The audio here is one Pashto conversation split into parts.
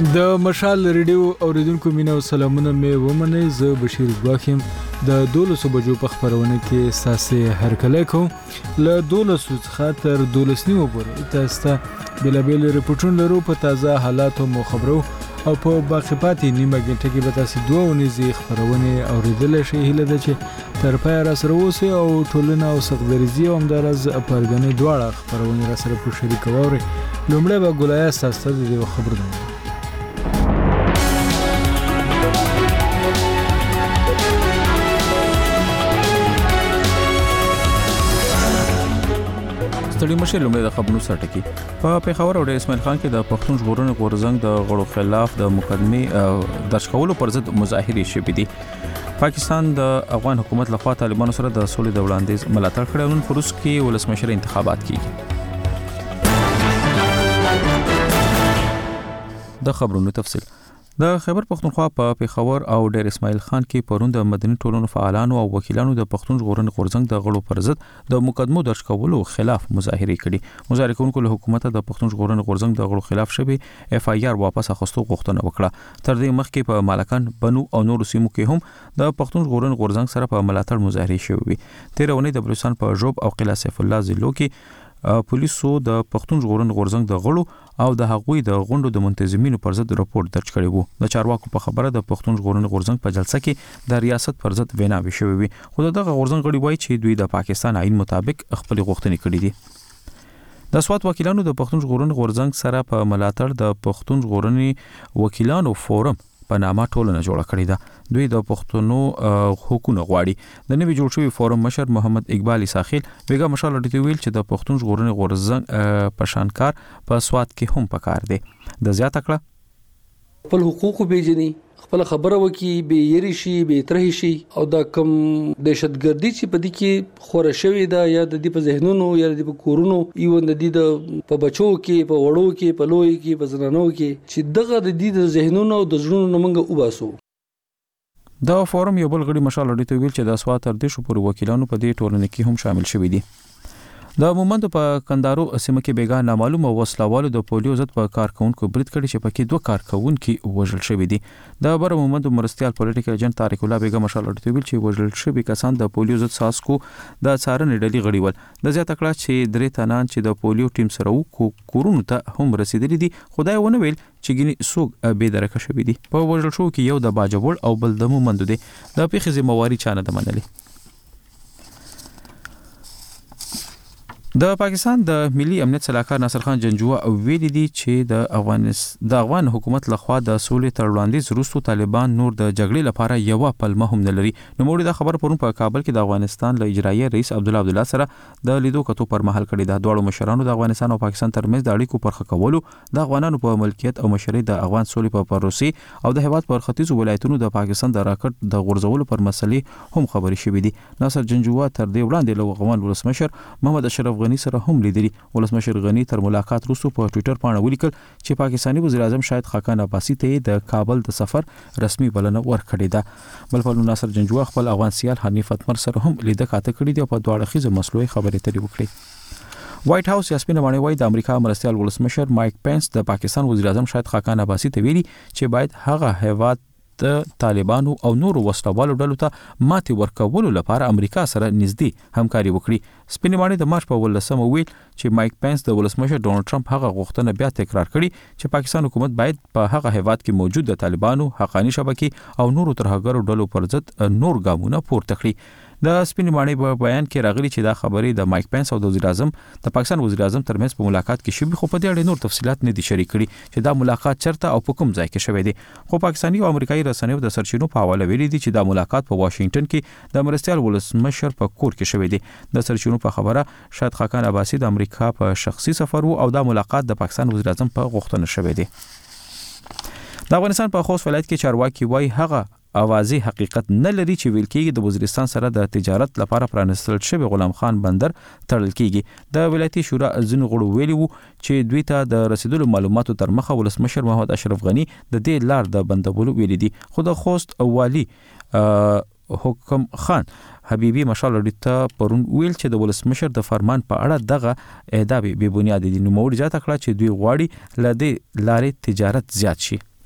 د مشال ریډیو اوریدونکو مینه او سلامونه مې ومنئ. زه بشیر ګواخیم د 12 بجو په خبرونه کې ساسې هرکلی کوم. له 12 څخه تر 12 نیمو پورې تاسو ته بېلابېل رپورټونه لرو په تازه حالاتو مو خبرو او په باقي پاتې نیمه ګنټه کې به تاسو دوه ونیزې خبرونه اوریدلی شئ. هیله ده چې تر پایه راسره اوسئ او ټولنه او سقدریزي او همداراز پرګنې دواړه خبرونه راسره په شریکه واورئ. لومړی به ګلایه ستاسو ته د دې خبرونه ستړي مشه. لومړی د خبرونو سرټکی په پیښور او د اسماعیل خان کې د پښتون ژغورنې غورځنګ د غړو خلاف د مقدمې درج کولو پر ضد مظاهرې شوې دي. پاکستان د افغان حکومت لخوا طالبانو سره د سولې د وړاندیز ملاتړ کړی او نن په روس کې ولسمشر انتخابات کیږي. د خبرونو تفصیل د خیبر پختونخوا په پیښور او ډیر اسماعیل خان کې پرون د مدني ټولنو فعالانو او وکیلانو د پښتون ژغورنې غورځنګ د غړو پر ضد د مقدمو درج کولو خلاف مظاهرې کړي. مظاهره کوونکو له حکومت د پښتون ژغورنې غورځنګ د غړو خلاف شوی اف آی آر واپس اخیستو غوښتنه وکړه. تر دې مخکې په مالکان بنو او نور سیمو کې هم د پښتون ژغورنې غورځنګ سره په ملاتړ مظاهرې شوې. 13 ونې د بلوچستان په ژوب او قلعه سیف الله ضلعو کې پولیسو د پښتون ژغورنې غورځنګ د غړو او د هغوی د غونډو د منتظمینو پر ضد راپور درج کړی وو. د چارواکو په خبره د پښتون ژغورنې غورځنګ په جلسه کې د ریاست پر ضد ویناوي شوې وي. خو دغه غورځنګ غړي وایي چې دوی د پاکستان آئین مطابق خپل غوښتنې کړې دي. د سوات وکیلانو د پښتون ژغورنې غورځنګ سره په ملاتړ د پښتون ژغورنې وکیلانو فورم په نامه ټولنه جوړه کړې ده. دوی د پښتنو حقوقونه غواړي. د نوي جوړ شوی فورم مشر محمد اقبال ساحل بیګا مشال لټي ویل چې د پښتون ژغورنې غورځنګ پشانکار په سوات کې هم پکار دی. د زیات کړه خپل حقوق پیژني، خپل خبره وکي، به یری شي، به ترهي شي او دا کم دهشتګردي چې په دې کې خوره شوی دا یا د دې په ذهنونو یا د په کورونو یو د دې د په بچو کې، په وړو کې، په لوی کې، په زنانو کې چې دغه د دې د ذهنونو او د ژوندونو منګه وباسو. دا فورم یو بل غړي مشال لټي ویل چې د سوات تر دې شو پر وکیلانو په دې ټولنه کې هم شامل شوي دي. د مومند په کندارو سیمه کې بیګا نامعلومه وسلوالو د پولیو ضد په کارکونکو برید کړي چې پکې 2 کارکونکو وژل شوي دي. د بر مومند مرستيال پولیټیکل ایجنټ طارق الله بیګا مشال لټي ویل چې وژل شوي کسان د پولیو ضد ساسکو د څارنې ډلې غړي ول. د زیاته کړه چې درې تنان چې د پولیو ټیم سره وو کورونو ته هم رسیدلي دي. خدای ونه ویل چې ګینی سوق به درکه شوي دي. په وژل شو کې یو د باجوړ او بل د مومند دي. د پیښې ذمہواری چانه د منلي. د پاکستان د ملي امنیت سلاکار ناصر خان جنجوه ویلي دي چې د افغان حکومت لخوا د سولې تر وړاندیز وروسته طالبان نور د جګړې لپاره یو پلمه هم نه لري. نو موږ د خبر پرون په کابل کې د افغانستان له اجرایي رئیس عبدالله سره د لیدو کتو پر مهال کړی دا دوه مشرانو د افغانستان او پاکستان ترمنځ د اړیکو پر خکولو د افغانانو په ملکیت او مشرۍ د افغان سولې په پروسې او د هیواد پر ختیځو ولایتونو د پاکستان د راکټ د غورځولو پر مسلې هم خبرې شوې دي. ناصر جنجوه تر دې وړاندې له افغان ولسمشر محمد اشرف غنی سره هم لیدلی. ولسمشر غنی تر ملاقات وروسته په ټوئیټر باندې ولیکل چې پاکستاني وزیر اعظم شاهد خاقان عباسي ته د کابل د سفر رسمي بلنه ورکړې ده. بل په ناصر جنجوه خپل افغان سیال حنیف اتمر سره هم لیده کاته کړې دي او په دواړه خيزه مسلوي خبرې اترې وکړي. وایټ هاوس یاسمین مانی وایي د امریکا مرستيال ولسمشر مایک پینس د پاکستان وزیر اعظم شاهد خاقان عباسي ته ویلي چې باید هغه هیواد د طالبانو او نورو وسلوالو ډلو ته ماتې ورکولو لپاره امریکا سره نږدې همکاري وکړي. سپینمانی د مارچ په 18 ویل چې مایک پینس د ولسمشر ډونالد ټرمپ هغه غوښتنه بیا تکرار کړي چې پاکستان حکومت باید په هغه هیواد کې موجود د طالبانو حقانی شبکې او نورو ترهګرو ډلو پر ضد نور ګامونه پورته کړي. د سپینمانی په بیان کې راغلي چې دا خبرې د مایک پینس او د وزیر اعظم د پاکستان وزیر اعظم ترمنځ په ملاقات کې شوي، خو په دې اړه نور تفصيلات نه دي شریک کړي چې دا ملاقات چرته او په کوم ځای کې شوی دی. خو پاکستاني او امریکایي رسنیو د سرچینو په حواله ویلي دي چې دا ملاقات په واشنگټن کې د مرستيال ولسمشر په کور کې شوی دی. د سرچینو په خبره شاهد خاقان عباسي د امریکا په شخصي سفر وو او دا ملاقات د پاکستان وزیر اعظم په غوښتنه شوی دی. د افغانستان په خوست ولایت کې چارواکي وایي هغه اوازي حقیقت نه لري چې ویل کېږي د وزیرستان سره د تجارت لپاره پرانستل شوی غلام خان بندر تړل کېږي. د ولایتي شورا ځینو غړو ویلي وو چې دوی ته د رسیدلو معلوماتو تر مخه ولسمشر محمد اشرف غنی د دې لار د بندولو ویلي دي. خو د خوست والی حکم خان حبیبی مشال لړیته پرون ویل چې د ولسمشر د فرمان په اړه دغه ادعا به بنیاد دي. نو موږ ځکه کړه چې دوی غواړي لدې لارې تجارت زیات شي.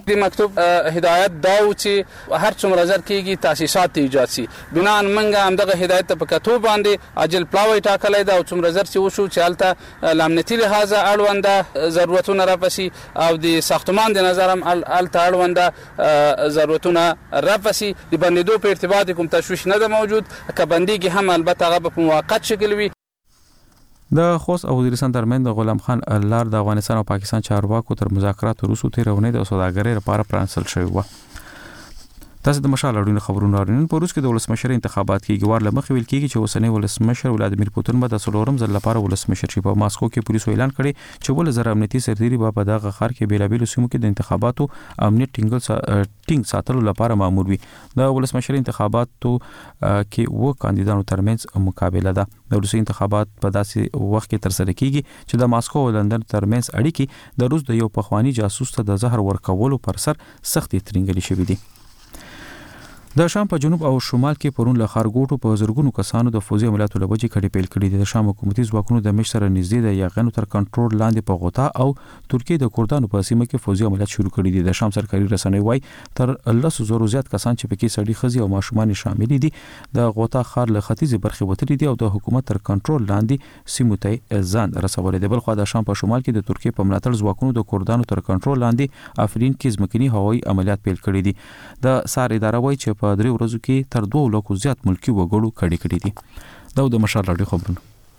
د مکتوب هدایت دا و چې هر څومره زر کېږي تاسیسات ایجاد شي. بنا منګه همدغه هدایت ته په کتو باندې عاجل پلاوی ټاکلی دا او څومره زر چې وشو چې هلته له امنیتي لحاظه اړونده ضرورتونه رافسي او د ساختمان د نظر هم هلته اړونده ضرورتونه رافسي. د بندېدو په ارتباط کوم تشویش نه ده موجود، که بندېږي هم البته هغه په موقت شکل وي. د خوست او وزیرستان ترمن د غلام خان لار د افغانستان او پاکستان چارواکو تر مذاکرات وروسته تیرونې د سوداګرۍ لپاره پرانسل شوی و. تاسو د مشال اړوند خبرونه اورئ. په روس کې د ولسمشر انتخابات کې ګوار لمخې ویل کېږي چې اوسنی ولسمشر ولادیمیر پوتین به د څلورم ځل لپاره ولسمشر شي. په ماسکو کې پولیسو اعلان کړی چې ول زر امنیتي سرتیري په دغه ښار کې بیلابېلو سیمو کې د انتخاباتو امنیت ټینګ ساتلو لپاره مامور وي. د ولسمشر انتخاباتو کې و کاندیدانو ترمنځ مقابله ده. د روسي انتخابات په داسې وخت کې ترسره کیږي چې د ماسکو او لندن ترمنځ اړیکې د روس د یو پخوانی جاسوس ته د زهر ورکولو پر سر سختي ترنګلې شوې دي. د شام په جنوب او شمال کې پرون له خارګوټو په زرګونو کسانو د فوزي عملیاتو لوجې کډې پیل کړې دي. د شام حکومتي ځواکونو د مشر نږدې د یاغنو تر کنټرول لاندې په غوطا او ترکیه د کردانو په سیمه کې فوزي عملیات شروع کړي دي. د شام سرکاري رسنۍ وايي تر 100,000 زیات کسان چې پکې سړي خزي او ماشومان شامل دي د غوطا ښار له ختیځي برخې وتلي دي او د حکومت تر کنټرول لاندې سیمو ته ځان رسولي دي. بل خو د شام په شمال کې د ترکیه په ملاتړ ځواکونو د کردانو تر کنټرول لاندې افرین کې ځمکني هوایي عملیات پیل کړي دي. د سار اداره وايي چې په 3 ورځو کې تر 2 لکو زیات ملکی وګړو کډې کړې دي. دا د مشال راډیو خبرونه.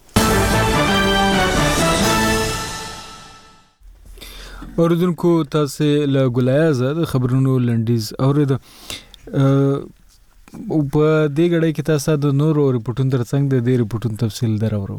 اوردونکو تاسو له ګلایزه د خبرونو لنډیز اورید. په دې غړې کې تاسو د نورو ریپورتونو ترڅنګ د دې ریپورتونو تفصیل درورو.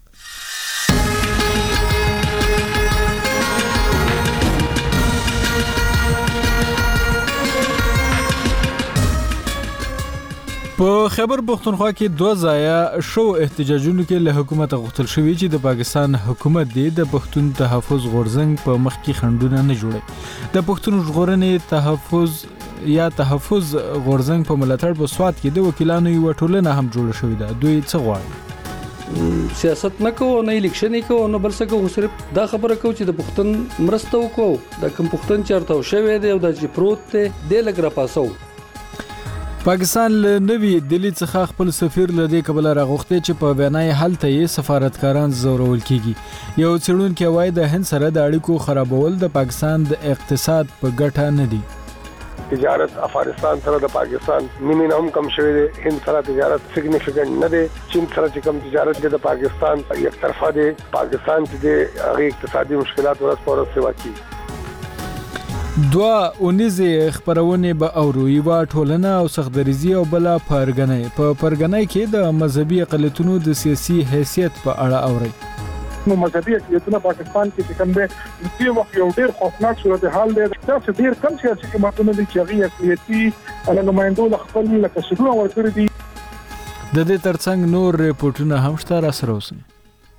په خیبر پختونخوا کې 2 ځایه شو احتجاجونو کې له حکومت غوښتل شوی چې د پاکستان حکومت د پښتون تحفظ غورځنګ په مخ کې خندونه نه جوړي. د پښتون ژغورنې تحفظ غورځنګ په ملاتړ په سواد کې د وکیلانو یو ټولنه هم جوړه شوې ده. دوی څه غواړي؟ سیاست نه کوو، نه الیکشن کوو، نه بل څه کوو، صرف دا خبره کوو چې د پښتون مرسته وکړو. د کوم پښتون چارته شوی دی او د چې پروت دی د لګ را پاسو. پاکستان له نوی دلی څخه خپل سفیر لدی کبل راغوخته چې په وینای حالت یې سفارتکاران زورول کیږي. یو څېړونکو وایي د هند سره د اړیکو خرابول د پاکستان د اقتصاد په ګټه نه دی. تجارت افغانستان سره د پاکستان مینیمم کم شوی دی. هند سره تجارت سیګنیفیکانت نه دی. چین سره چې کم تجارت دی د پاکستان یک طرفه دی. پاکستان چې د اقتصادي مشکلات ورځ په ورځ سیوا کوي. 2 اونیزه خبرونه به اورو. یو ټولنه او سختدریزي او بل پرګنۍ په پرګنۍ کې د مذهبي اقلیتونو د سیاسي حیثیت په اړه اوري. نو مذهبي اقلیتونه پاکستان کې کوم دي چې وخت یو ډیر خوفناک صورتحال دی. تاسو ډیر کم سیاسي حکومتونه دي چې هغه اقلیتي نمائندو خپل لکه شروع ورکړي دي. د دې ترڅنګ نور ریپورتونه هم شته را سره اوسئ.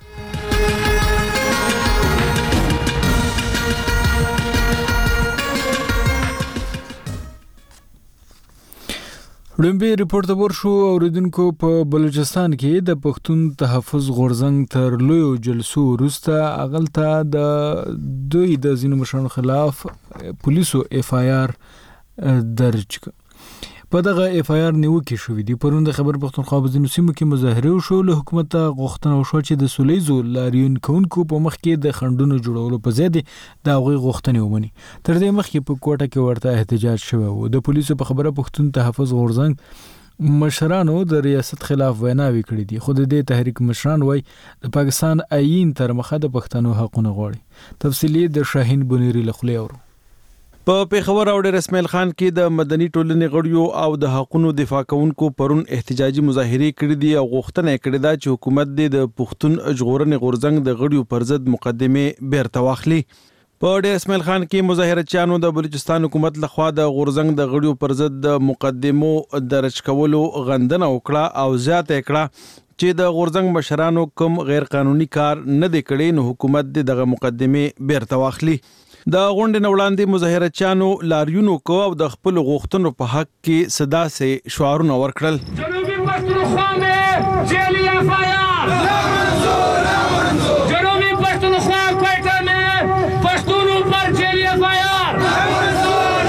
لومبي ریپورت ورشو اوریدونکو په بلوچستان کې د پښتون تحفظ غورځنګ تر لوی جلسو وروسته اغلطه د دوی د ځینو مشرانو خلاف پولیسو اف آی آر درج کړ. په دغه اف آی آر نیوکه شوې دي. پرون د خیبر پختونخوا په ځینو سیمو کې مظاهره وشو. له حکومت غوښتنه وشوه چې د سولیزو لاریون کوونکو په مخ کې د خندونو جوړولو په ځای د هغوی غوښتنې ومني. تر دې مخکې په کوټه کې ورته احتجاج شوی و. د پولیسو په خبره پښتون تحفظ غورځنګ مشرانو د ریاست خلاف ویناوي کړې دي. خو د دې تحریک مشران وایي د پاکستان آئین تر مخه د پښتنو حقونه غواړي. تفصیلی د شاهین بنيري لخوا اورو. په پیښور او ډیر اسماعیل خان کې د مدني ټولنې غړیو او د حقوقو دفاع کوونکو پرون احتجاجي مظاهره کړې دي او غوښتنه کړې ده چې حکومت د پښتون ژغورنې غورځنګ د غړیو پر ضد مقدمه بیرته واخلي. په ډیر اسماعیل خان کې مظاهرچیانو د بلوچستان حکومت لخوا د غورځنګ د غړیو پر ضد د مقدمو درج کولو غندنه وکړه او زیاته کړه چې د غورځنګ مشرانو کوم غیر قانوني کار نه دی کړی نو حکومت دغه مقدمه بیرته واخلي. د غونډې نه وړاندې مظاهرچیانو لاریونو کو او د خپل غوښتنو په حق کې صدا سي شعارونه ورکړل. جنوبي پښتونخوا مې جیل اف آی آر لا منظور جنوبي پښتونخوا کوټه مې پښتونو پر جیل اف آی آر لا منظور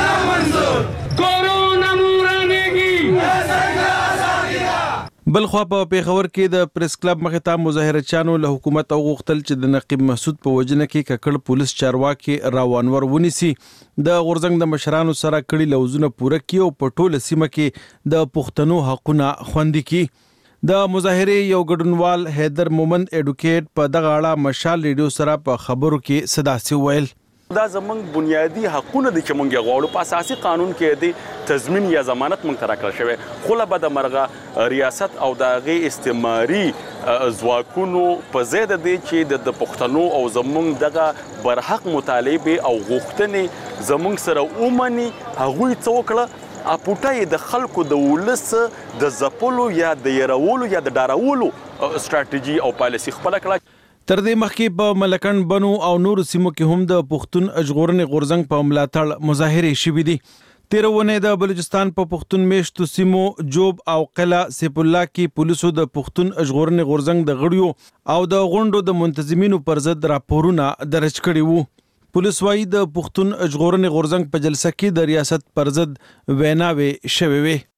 بل خو په پیښور کې د پریس کلب مخې ته مظاهرچیانو له حکومت او غوښتل چې د نقیب مسعود په وجنه کې ککړ پولیس چارواکي راوانور ونیسي د غورځنګ د مشرانو سره کړي لوزونه پوره کړي او په ټوله سیمه کې د پښتنو حقونه خوندي کړي د مظاهرې یو ګډونوال حیدر مومند اډوکیټ په دغه اړه مشال ریډیو سره په خبرو کې صداسي ویل دا زمونږ بنیادی حقونه دي چې مونږ غواړو په اساسي قانون کې د تضمین یا ضمانت مونږ ته راکړل شوی خو له بده مرغه ریاست او د هغې استعماري ځواکونو په ځای د دې چې د پښتنو او زمونږ دغه برحق مطالبې او غوښتنې زمونږ سره ومني هغوی څه وکړه اپوټه د خلکو د ولس د ځپلو یا د یرولو یا د ډارولو استراتیژي او پالیسي خپله کړه تر دې مخکې په ملکن بنو او نور سیمو کې هم د پښتون ژغورنې غورځنګ په ملاتړ مظاهرې شوې دي تیرونه د بلوچستان په پښتون میشتو سیمو جوب او قلعه سیف الله کې پولیسو د پښتون ژغورنې غورځنګ د غړیو او د غونډو د منتظمینو پر ضد راپورونه درج کړي وو پولیس وايي د پښتون ژغورنې غورځنګ په جلسه کې د ریاست پر ضد ویناوې شوې وي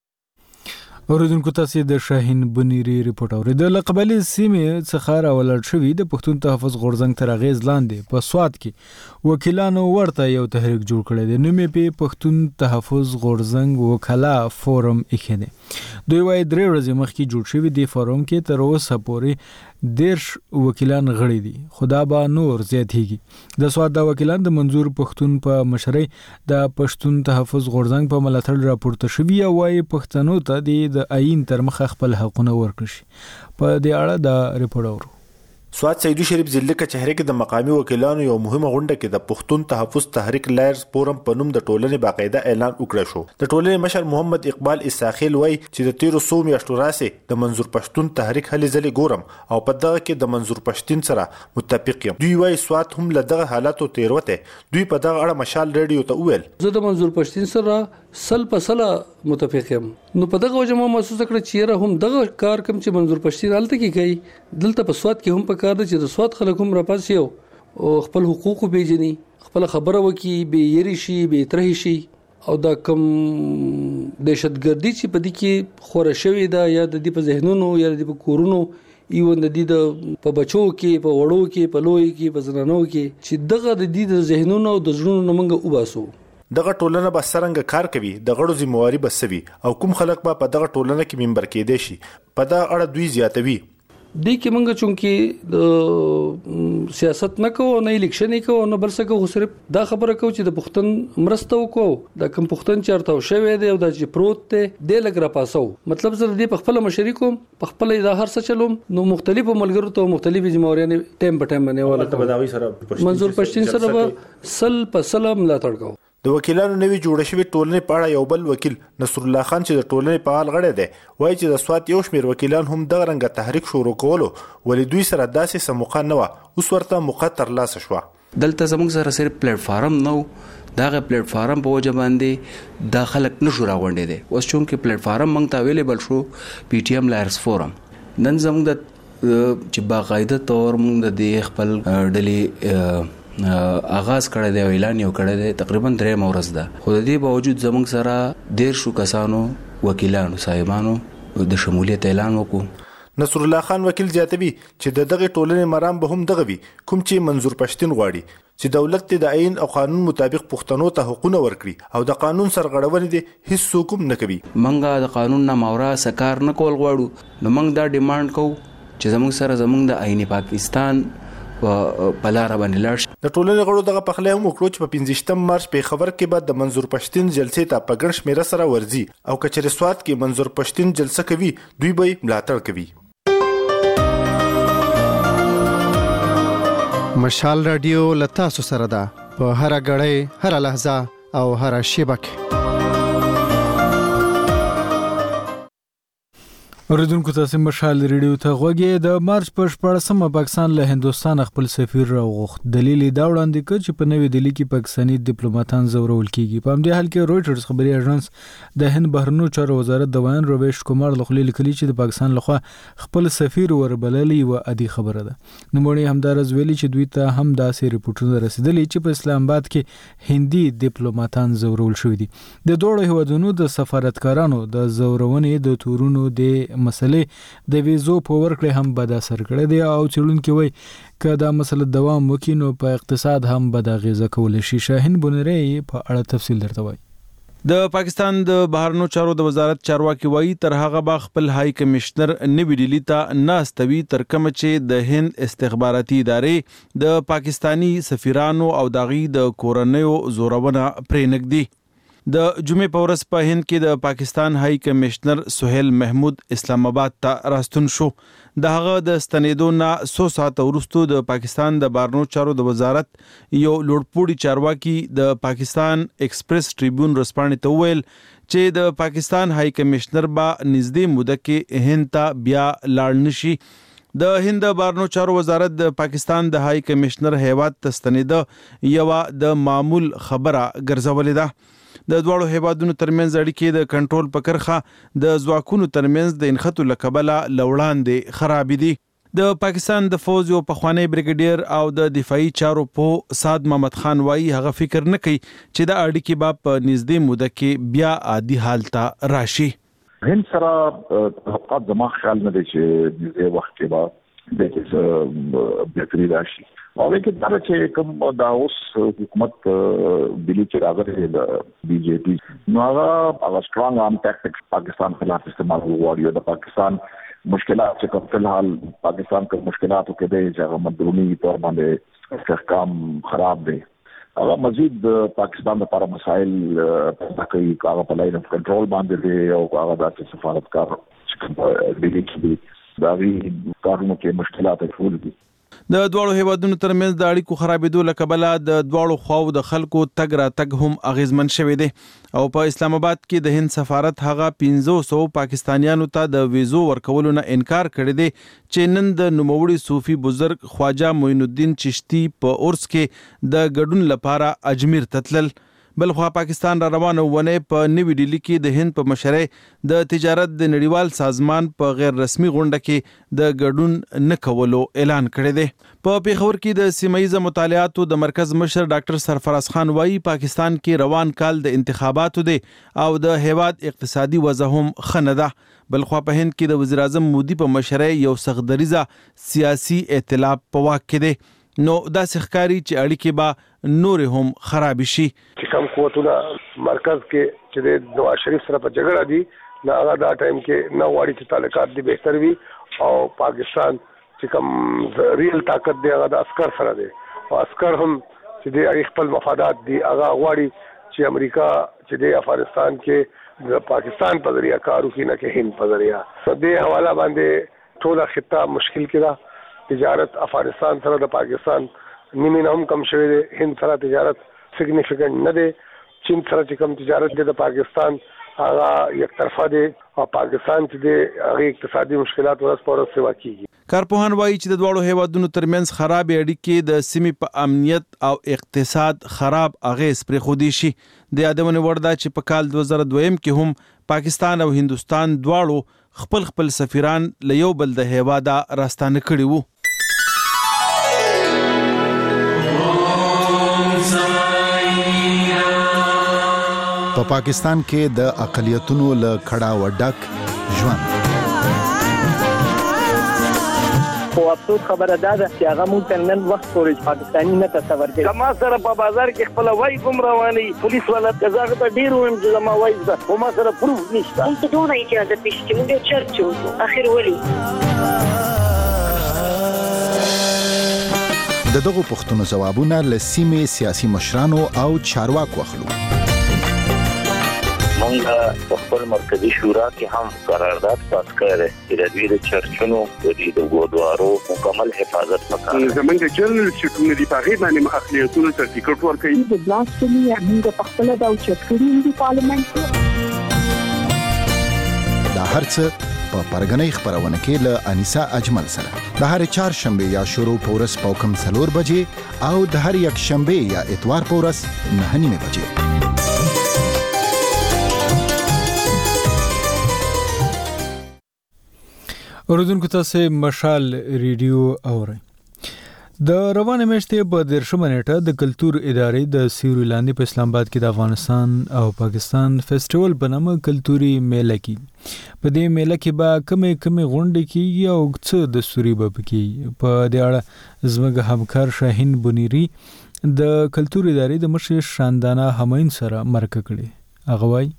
اوریدونکو تاسو د شاهین بنيري ریپورت اوریدل قبلي سیمې څخه راولل شوې د پښتون تحفظ غورځنګ تر اغیز لاندې په سواد کې وکیلانو ورته یو تحریک جوړ کړی دی نو مې په پښتون تحفظ غورځنګ وکلا فورم اخینه دوی وايي درې ورځې مخکې جوړ شوی دی فورم کې تر اوسه پورې 10 وکیلان غړي دي خدا به نور زیاتېږي د سواد د وکیلان د منظور پښتون په مشرۍ د پښتون تحفظ غورځنګ په ملاتړ راپورته شوی او وايي پښتنو ته د آئین تر مخ خپل حقونه ورکړي په دې اړه د ریپورت اورو سواد سیدو شریف ضلع کچهره کې د مقامی وکیلانو یو مهمه غونډه کې د پښتون تحفظ تحریک لایرز فورم په نوم د ټولنې باقاعده اعلان وکړ شو د ټولنې مشر محمد اقبال اساخیل وایي چې د 1300 میاشتو راسه د منظور پښتون تحریک هلې ځلې ګورم او په دغه کې د منظور پښتون سره متفق یم دوی وایي سواد هم له دغه حالاتو تیروته دوی په دغه اړه مشال ریډیو ته وویل زه د منظور پښتون سره سل په سل متفق یم نو په دغه وجه ما محسوس کړ چې هم دغه کار کوم چې منظور پښتون حالت کې کوي دلته په سواد کې هم په کار دي چې د سواد خلک هم راپاس یو او خپل حقوق پیژني خپل خبره وکي به یری شي به ترهي شي او دا کم دهشتګردي چې په دې کې خوره شوی دا یا د دې په ذهنونو یا د په کورونو ایون د دې د په بچو کې په وړو کې په لوی کې په زنانو کې چې دغه د دې د ذهنونو او د زړونو منګه وباسو دغه ټولنه به څنګه کار کوي د غړو ذمہواری بسوي او کوم خلک به په دغه ټولنه کې ممبر کېدي شي په دا اړه دوی زیاتوي د کې منګه چونکی سیاست نه کوو نه الیکشن کوو نه بل څه کوو صرف دا خبره کوو چې د پښتون مرسته وکړو د کم پښتون چارته شوی دی او د چې پروت دی د لګ را پاسو مطلب زه د خپل مشرکوم په خپل د هر څه چلوم نو مختلفو ملګرو ته مختلفي ذمہواري ټیم په ټیم باندې ولا منظور پښتون سره به سل په سلام لا تړکو د وکیلانو نوی جوړ شوی ټولنې په اړه یو بل وکیل نصر الله خان چې د ټولنې فعال غړی دی وایي چې د سواد یو شمېر وکیلان هم دغه رنګه تحریک شروع کولو ولې دوی سره داسې سموقه نه وه اوس ورته موقع ترلاسه شوه دلته زموږ سره صرف پلیټ فارم نو دغه پلیټ فارم په وجه باندې د خلک نشو راغونډې دي اوس چونکې پلیټ فارم موږ ته اویلیبل شو پی ټی ایم لایرز فورم نن زموږ د چې باقاعده تور موږ د دې خپل ډلې آغاز کړی دی او اعلان یو کړی دی تقریبا 3 ورځ ده خو د دې باوجود زموږ سره 150 کسانو وکیلانو صاحبانو د شمولیت اعلان وکړو نصر الله خان وکیل زیاتوي چې دغه ټولنې مرام به هم دغه وي کوم چې منظور پښتون غواړي چې دولت د آئین او قانون مطابق پښتنو ته حقوق ورکړي او د قانون سرغړونې دي هیڅ حکم نه کوي منګه د قانون نه ماورا سکار نه کول غواړو نو منګ دا ډیماند کوو چې زموږ سره زموږ د آئین پاکستان په لار باندې لاړ د ټولنې غړو دغه پخلی هم وکړو چې په 15 مارچ په خبر کې بعد د منظور پښتون جلسې ته په ګڼ شمېره سره ورځي او کچېرې سواد کې منظور پښتون جلسه کوي دوی به ملاتړ کوي مشال رادیو لتا سره ده په هر غړې هر لحظه او هر شیبه کې اوریدونکو تاسو مشال ریډیو ته غوږی د مارچ په 14مه پاکستان له هندستان خپل سفیر راوغوښت دلیل دا وړاندې کړ چې په نوې دلی کې پاکستاني ډیپلوماټان زورول کیږي په همدې حال کې رويټرز خبري اژانس د هند بهرنیو چارو وزارت د ویان رويش کومار لخوا لیکلي چې د پاکستان لخوا خپل سفیر وربللی و ادي خبره ده نوموړي همدارز ویلي چې دوی ته هم داسې ریپورتونه رسیدلي چې په اسلام آباد کې هندي ډیپلوماټان زورول شوی دي د دوه هیوادونو د سفارتکارانو د زورونې د تورونو د مسلې د ویزو په ورکړې هم بد اثر کړی دی او څېړونکي وایي که دا مسله دوام وکړي نو په اقتصاد هم بد اغیزه کولی شي. شاهین بونری په اړه تفصیل درته وایي. د پاکستان د بهرنیو چارو د وزارت چارواکي وایي تر هغه به خپل هاي کمشنر نوی ډیلی ته ناستوي تر کومه چې د هند استخباراتي ادارې د پاکستانی سفیرانو او داغي د کورنیو زورونه پرې نږدي. د جمعې په ورځ په هند کې د پاکستان هاي کمشنر سهیل محمود اسلام آباد ته راستون شو. د هغه د ستنېدو نه 100 ساعت وروسته د پاکستان د بهرنیو چارو د وزارت یو لوړپوړي چارواکي د پاکستان ایکسپریس ټریبیون رسپانې ته ویل چې د پاکستان هاي کمشنر با نږدې موده کې هند ته بیا لاړ نشي. د هند بهرنیو چارو وزارت د پاکستان د هاي کمشنر هیواد ته ستنېده یو د معمول خبره ګرځولې ده. د دواړو هیوادونو ترمنځ اړیکې د کنټرول په کرخه د ځواکونو ترمنځ د انخټو لکبله لوړاندې خراب دي. د پاکستان د فوج یو پخوانی بریګیډیر او د دفاعي چارو په سعد محمد خان وایي هغه فکر نه کوي چې د اړیکې به په نږدې موده کې بیا عادي حالت راشي. هند سره توقعات زما خیال نه دی چې د وخت کې به د څه بهتري راشي او لیکن دا چې کوم دا اوس حکومت دلی چې راغلی د بي جے پی نو هغه سترونګ آرم ټیکټکس پاکستان خلاف استعمال وغواړي د پاکستان مشکلات چې کوم فلحال پاکستان کې مشکلاتو کې دی چې هغه مدرونی تور باندې استحکام خراب دی هغه مزید پاکستان لپاره مسائل پیدا کوي هغه په لاین اف کنټرول باندې دی او هغه د سفارتکار چې دلی کې داغي کارونو کې مشکلات ټول دي. د دواړو هیوادونو ترمنځ د اړیکو خرابېدو له کبله د دواړو خواو د خلکو تګ راتګ هم اغیزمن شوی دی او په اسلام آباد کې د هند سفارت هغه 1500 پاکستانیانو ته د ویزو ورکولو نه انکار کړی دی چې نن د نوموړي صوفي بزرګ خواجه معین الدین چشتی په عرس کې د ګډون لپاره اجمیر ته تلل. بلخوا پاکستان را روانه ونه په نوی ډیلی کې د هند په مشرۍ د تجارت د نړیوال سازمان په غیر رسمي غونډه کې د ګډون نه کولو اعلان کړی دی. په پیښور کې د سیمایي مطالعاتو د مرکز مشر ډاکټر سرفراز خان وایي پاکستان کې روان کال د انتخاباتو دی او د هیواد اقتصادي وضع هم ښه نه ده. بلخوا په هند کې د وزیر اعظم مودي په مشرۍ یو سختدریزه سیاسي ائتلاف په واک کې دی. نو دا ښکاری چې اړیکې به نور هم خراب شي. چې کوم قوتونه مرکز کې چې د نواز شریف سره په جګړه دي نو هغه دا ټایم کې نه غواړي چې تعلقات دي بهتر وي او پاکستان چې کوم ریل طاقت دی هغه د عسكر سره دی او عسكر هم چې د خپل مفادات دي هغه غواړي چې امریکا چې د افغانستان کې د پاکستان په ذریعہ کار وکړي نه کې هند په ذریعہ. د حواله باندې ټول خطه مشکل کړه. تجارت افغانستان سره د پاکستان نیمه هم کم شوی دی. هند سره تجارت سیګنیفیکانت نه دی. چین سره چې کوم تجارت دی د پاکستان هغه یک طرفه دی او پاکستان چې د هغه اقتصادي مشکلات ورځ په ورځ سوا کیږي. کارپوهان وایي چې د دواړو هیوادونو ترمنځ خراب اړیکې د سیمې په امنیت او اقتصاد خراب اغیز پرې خودي شي. د یادونه ورده چې په کال 2002 کې هم پاکستان او هندستان دواړو خپل سفیران له یو بل د هیواده راستانه کړي وو. په پاکستان کې د اقلیتونو له کړه وډک ژوند خو افسوس خبره ده چې هغه مونږ ته نن وخت پورې پاکستاني نه تصور کوي. ما سره په بازار کې خپل وای کوم رواني پولیس والا کزاغه ته ډیر ویم چې ما وای ده خو ما سره پروف نشته. مونږ ته دونه اجازه پېښ چې مونږ چرچو اخر ولي دغه پښتون جوابونه لسیمه سیاسي مشرانو او چارواکو اخلو. مونږ په خپل مرکزی شورا کې هم قرارداد پاس کړی چې د دوی د چرچونو د ګودوارو مکمل حفاظت وکړي. زمونږ جنرال سیکریټری دی په غیر باندې اخلیتونو سرټیفیکټ ورکړي. د بلاسفمي موږ په خپل د چرچونو د پارلیمنت دا هرڅه په پرګنۍ خبرونه کې له انیسا اجمل سره د هر چهارشنبه یا شروع پورس پوکم 4 بجې او د هر یک شنبه یا اتوار پورس 9 بجې. اوریدونکو تاسو مشال ریډیو اورئ. د روانه میاشتې په 13 نیټه د کلتور ادارې د سیوري لاندې په اسلام آباد کې د افغانستان او پاکستان فیسټیوال په نامه کلتوري میله کې په دې میله کې به کمې غونډې کېږي او څه دستوري به پکې په دې اړه زموږ همکار شاهین بنيري د کلتور ادارې د مشر شاندانه هماین سره مرکه کړې هغه وایي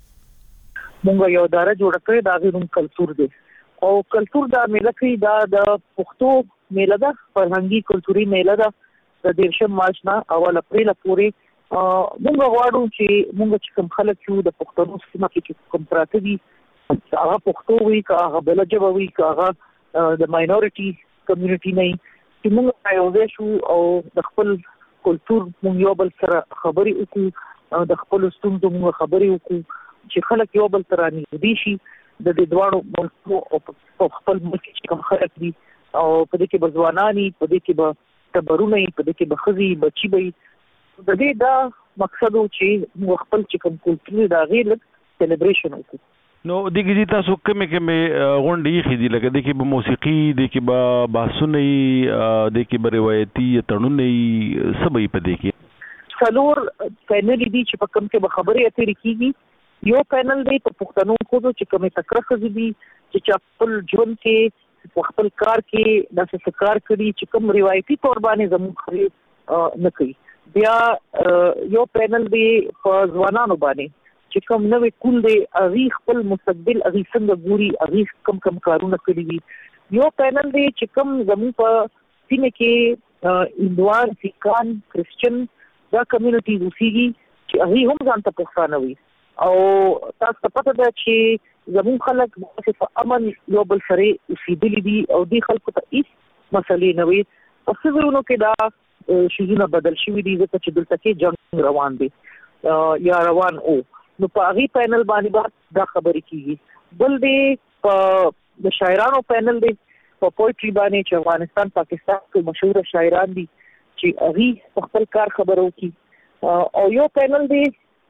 مونږ یو اداره جوړه کړې دا غوښتل کلتور دی او کلتور دا میله کې دا د پښتو میله ده فرهنګي کلتوري میله ده د 13 مارچ نه اول اپریل پورې موږ غواړو چې موږ کوم خلک یو د پښتنو سیمه کې کوم پراته دي هغه پښتو وي که هغه بل ژبه وي که هغه د ماینورټي کمیونټي نه چې موږ یو شو او د خپل کلتور موږ یو بل سره خبرې وکړو د خپل ستونزو موږ خبرې وکړو چې خلک یو بل سره نږدې شي د دې دواړو ملکونو او خپل ملک چې کوم خلک دي او په دې کې بزوانانی په دې کې به تبرونه په دې کې به خزي بچي به د دې دا مقصد و چې خپل چې کوم کلتوري دا غیر سلیبریشن وکړو نو دغه دي تاسو کومه غونډې خېدي لکه د کې به موسیقي د کې به باسونه د کې به روایتي تړونې سبې په دې کې څلور پینل دي چې په کوم کې به خبرې اترې کیږي یو پینل دی په پښتنو خو چې کومه تکرار خزي دي چې خپل ژوند کې په خپل کار کې د څه کار کړي چې کوم روایتي تور باندې زموږ خري نه کوي بیا یو پینل دی په ځوانانو باندې چې کوم نوې کول دی اغي خپل مستقبل اغي څنګه ګوري اغي کوم کارونه کوي یو پینل دی چې کوم زموږ په سیمه کې هندوان سیکان کرسچن دا کمیونټي اوسېږي چې اغي هم ځان ته پښتانه وي او تاسو ته پته ده چې زمون خلک په امن یو بل سره اوسېدلي دي او دي خلکو ته هیڅ مسلې نه وي او څه کې دا شیونه بدل شوي دي ځکه چې دلته کې جنگ روان دي یا روان او نو په هغه پینل باندې دا خبرې کیږي بل دی په د شاعرانو پینل دی په پوئټري باندې چې افغانستان پاکستان کې مشهور شاعران دي چې هغه خپل کار خبرو کوي او یو پینل دی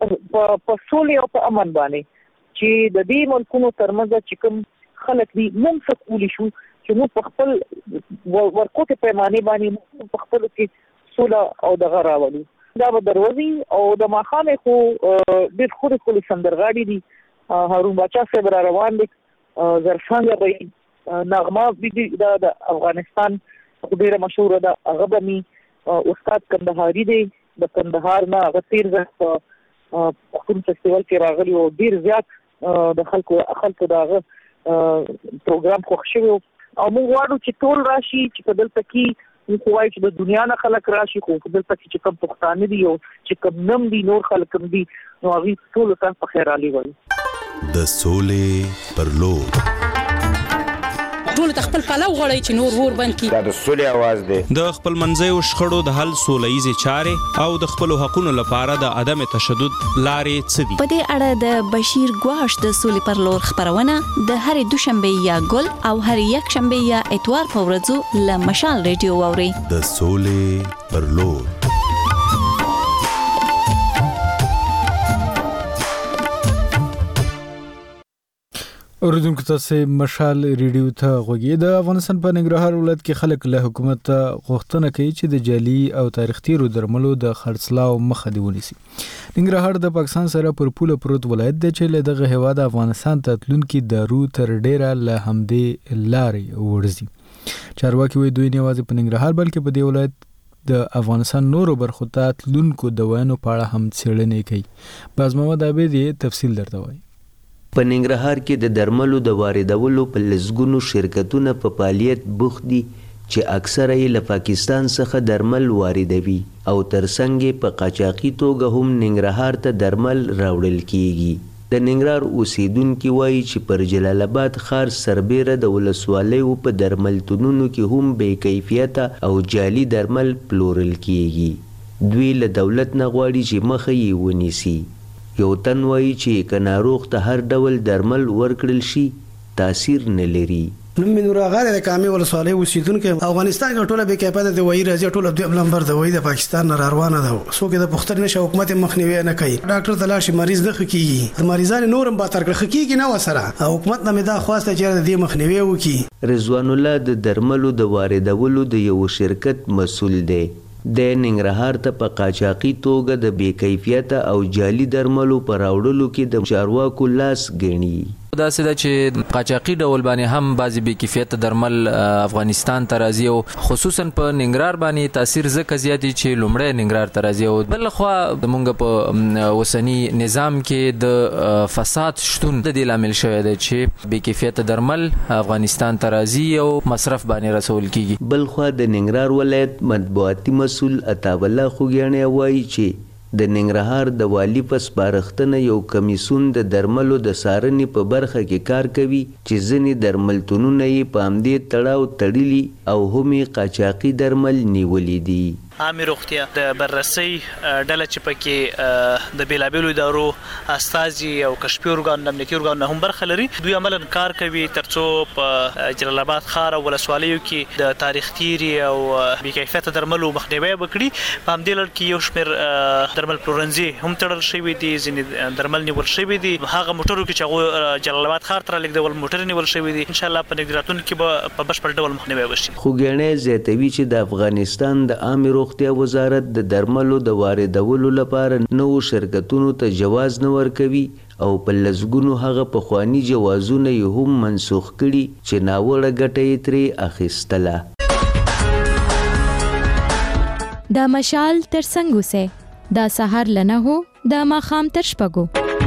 په سولې او په امن باندې چې د دې ملکونو ترمنځ چې کوم خلک دي موږ څه کولی شو چې موږ په خپل ورکوټه پیمانه باندې په خپل کې سوله او دغه راولو دا به دروازي او د ماخانه خو ډېر خوري سندرغاړي دي هارون بچا صاحب را روان دي زرفانګه به نغمه بي د افغانستان ډېر مشهور ده هغه به استاد کندهاري دی د کندهار نه غتیر ځه کوم فستیوال کې راغلی او ډیر زیات د خلکو داغه پروګرام خوښ شوی او موږ غواړو چې ټول راشي چې په دلته کې موږ وایو چې د دنیا نه خلک راشي خو په دلته کې چې کوم پښتانه دي او چې کوم نم دي نور خلک هم دي نو هغه ټول ته په خیر علي وایي د سولې پر لور ټول خپل پلو غړی چې نور ور بند کی دا د سولې आवाज دی د خپل منځي او شخړو د حل سولېزي چارې او د خپل حقوقو لپاره د عدم تشدد لارې څدي په دې اړه د بشیر ګواش د سولې پر لور خبرونه د هر دوشنبه یا ګل او هر یک شنبه یا اتوار په ورځو ل مشال ریډیو ووري د سولې پر لور اوریدونکو تاسو مشال ریډیو ته غوږی د افغانستان په ننګرهار ولایت کې خلک له حکومت غوښتنه کوي چې د جعلي او تاریخ تیرو درملو د خرڅلاو مخه دی ونیسي ننګرهار د پاکستان سره پر پوله پروت ولایت دی چې له دغه هیواد افغانستان ته تلونکي دارو تر ډیره له همدې لارې ورځي چارواکي وایي دوی نه یوازې په ننګرهار بلکې په دې ولایت د افغانستان نورو برخو ته تلونکو دوايانو په اړه هم څېړنې کوي باز محمد عابد تفصیل درته وایي په ننګرهار کې د درملو د واردولو په لزګونو شرکتونه په فعالیت بوخت دي چې اکثره یې له پاکستان څخه درمل واردوي او ترڅنګ په قاچاقي توګه هم ننګرهار ته درمل راوړل کیږي د ننګرهار اوسیدونکو وایي چې پر جلال آباد ښار سربیره د ولسوالیو په درملتونونو کې هم بې کیفیته او جعلي درمل پلورل کیږي دوی له دولت نه غواړي چې مخه یې ونیسي یو تن وایي چې که ناروغ ته هر ډول درمل ورکړل شي تاثیر نه لري نوم نور غاره د کامي ولسوالۍ اوسیدونکو. افغانستان کې ټوله به کېپاده د وایي راځي ټوله دوه نمبر د وایي د پاکستان نه روانه ده. سو کې د پختر نشه حکومت مخنیوي نه کوي. ډاکټر تلاشي مریض نه خکېږي. د مریضانو نورم با تر خکېږي نه وسره. حکومت نه دا خواسته چې د دې مخنیوي وکړي. رضوان الله د درملو د واردولو د یو شرکت مسؤل دی. د ننګرهار ته په قاچاقي توګه د بې کیفیته او جعلي درملو پر راوړلو کې د چارواکو لاس ګڼي. دا سده چې قاچاقي ډول باندې هم بعضی بې کیفیت درمل افغانستان ته راځي او خصوصا په ننګرهار باندې تاثیر زکه زیاتی چې لومړی ننګرهار ته راځي او بل خو موږ په وسنی نظام کې د فساد شتون د دې لامل شوی دی چې بې کیفیت درمل افغانستان ته راځي او مصرف باندې رسول کیږي. بل خو د ننګرهار ولایت مطبوعاتي مسؤل عطا الله خوګیاڼی وایي چې د ننګرهار د والي په سپارښتنه یو کمیسون د درملو د څارنې په برخه کې کار کوي چې ځینې درملتونونه یې په همدې تړاو تړلي او هم یې قاچاقي درمل نیولي دي. عامه روغتیا د بررسي ډله چې پکې د بیلابیلو ادارو استازي او کشفي ارګان امنیتي ارګان هم برخه لري. دوی عملاً کار کوي ترڅو په جلال آباد ښار او ولسوالیو کې د تاریخ تیری او بې کیفیته درملو مخنیوي وکړي. په همدې لړ کې یو شمېر درمل پلورنځي هم تړل شوي دي، ځینې درمل نیول شوي دي. هغه موټرو کې چې هغوی جلال آباد ښار ته رالیږدول موټر نیول شوي دي. انشاءالله په نږدې راتلونکي کې به په بشپړ ډول مخنیوي وشي. خوګیاڼی زیاتوي چې د افغانستان د عامه روغتیا وزارت د درملو د واردولو لپاره نوو شرکتونو ته جواز نه ورکوي او په لسګونو هغه پخواني جوازونه یې هم منسوخ کړي چې ناوړه ګټه یې ترې اخیستله. دا مشال تر څنګه سه دا سحر لنه هو دا ماخام تر شپږو.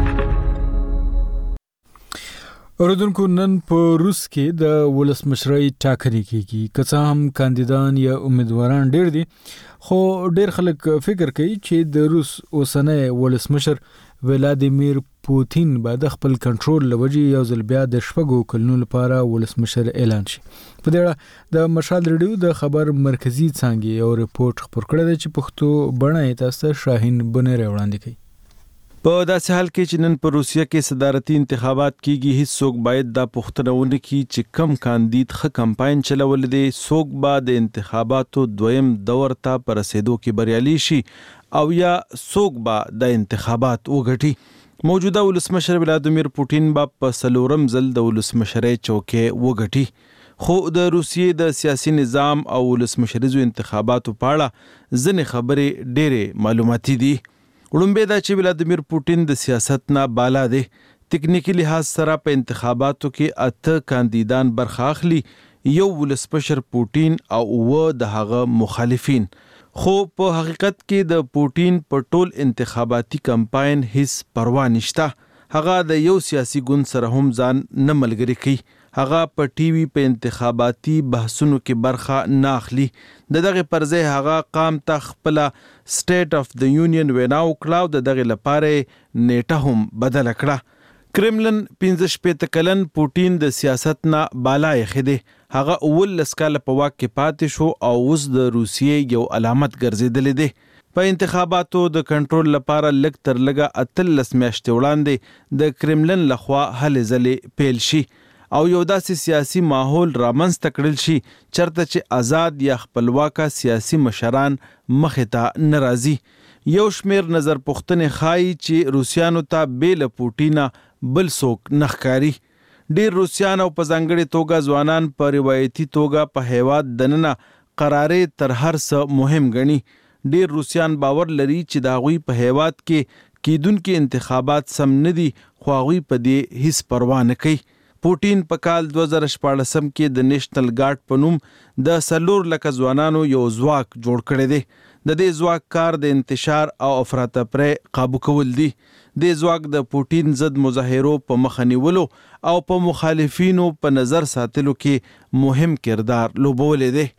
اوردونکو نن په روس کې د ولسمشرۍ ټاکنې کیږي. که څه هم کاندیدان یا امیدواران ډېر دي خو ډېر خلک فکر کوي چې د روس اوسنی ولسمشر ولادیمیر پوتین به د خپل کنټرول لوجې یو ځل بیا د شپږو کلونو لپاره ولسمشر اعلان شي. په دې اړه د مشال ریډیو د خبر مرکزی څانګې یو ریپورت خپور کړی دی چې پښتو بڼه یې تاسو ته شاهین بنیر وړاندې کوي. په داسې حال کې چې نن په روسیه کې صدارتي انتخابات کیږي، هیڅوک باید دا پوښتنه ونه کړي چې کم کاندید ښه کمپاین چلول دي، څوک به د انتخاباتو دویم دور ته په رسیدو کې بریالي شي او یا څوک به د انتخابات وګټي. موجوده ولسمشر ولادیمیر پوتین به په څلورم ځل د ولسمشرۍ چوکۍ وګټي. خو د روسیې د سیاسي نظام او ولسمشریزو انتخاباتو په اړه ځینې خبرې ډېرې معلوماتي دي. وړومبې دا چې ولادیمیر پوتین د سیاست نه بالا دی. تکنیکی لحاظ سره په انتخاباتو کې 8 کاندیدان برخه اخلي، یو ولسمشر پوتین او 9 د هغه مخالفین. خو په حقیقت کې د پوتین په ټول انتخاباتي کمپاین هیڅ پروا نشته. هغه د یو سیاسي ګوند سره هم ځان نه ملګری کوي. هغه په ټي وي په انتخاباتي بحثونو کې برخه نه اخلي. دغه پرځای هغه قام ته خپل سټیټ اف د یونین وینا وکړه، د دغه لپاره نیټه هم بدل کړه. کرملن 15 کلن پوتین د سیاست نه بالا خېده. هغه اول لسکاله په واک کې پاتې شو او اوس د روسیې یو علامت ګرځیدل دی. په انتخاباتو د کنټرول لپاره لږ تر لږه 13 میاشتې وړاندې د کرملن لخوا هلې ځلې پیل شي او یو داسې سیاسي ماحول رامنځته کړل شي چرته چې آزاد یا خپلواکه سیاسي مشران مخې ته نه راځي. یو شمیر نظر پوښتنې ښایي چې روسیانو ته بېله پوټینه بل څوک نه ښکاري. ډېر روسیان او په ځانګړې توګه ځوانان په روایتي توګه په هیواد دننه قرارې تر هر څه مهم ګڼي. ډېر روسیان باور لري چې د هغوی په هیواد کې کیدونکي انتخابات سم نه دي، خو هغوی په دې هیڅ پروا نه کوي. پوتین په کال 2014 کې د نیشنل ګارد په نوم د 4 لکه ځوانانو یو ځواک جوړ کړی دی. د دې ځواک کار د انتشار او افراطپری قابو کول دي. د ځواک د پوتین ضد مظاهرو په مخه نیولو او په مخالفینو په نظر ساتلو کې مهم کردار لوبولی دی.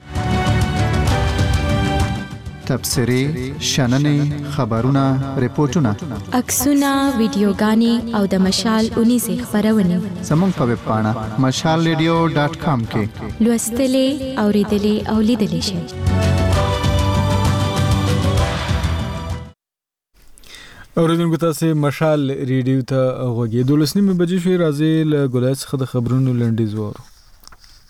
تبصرې، شننې، خبرونه، ریپورتونه، عکسونه، ویډیوګانې او د مشال اونیزې خبرونه زموږ په ویب پاڼه mashalradio.com کې لوستلې، اوریدلې او لیدلې شئ. اوریدونکو تاسو مشال ریډیو ته غوږی 12:30 بجې شوې. راځي له ګولای څخه د خبرونو لنډیز وورو.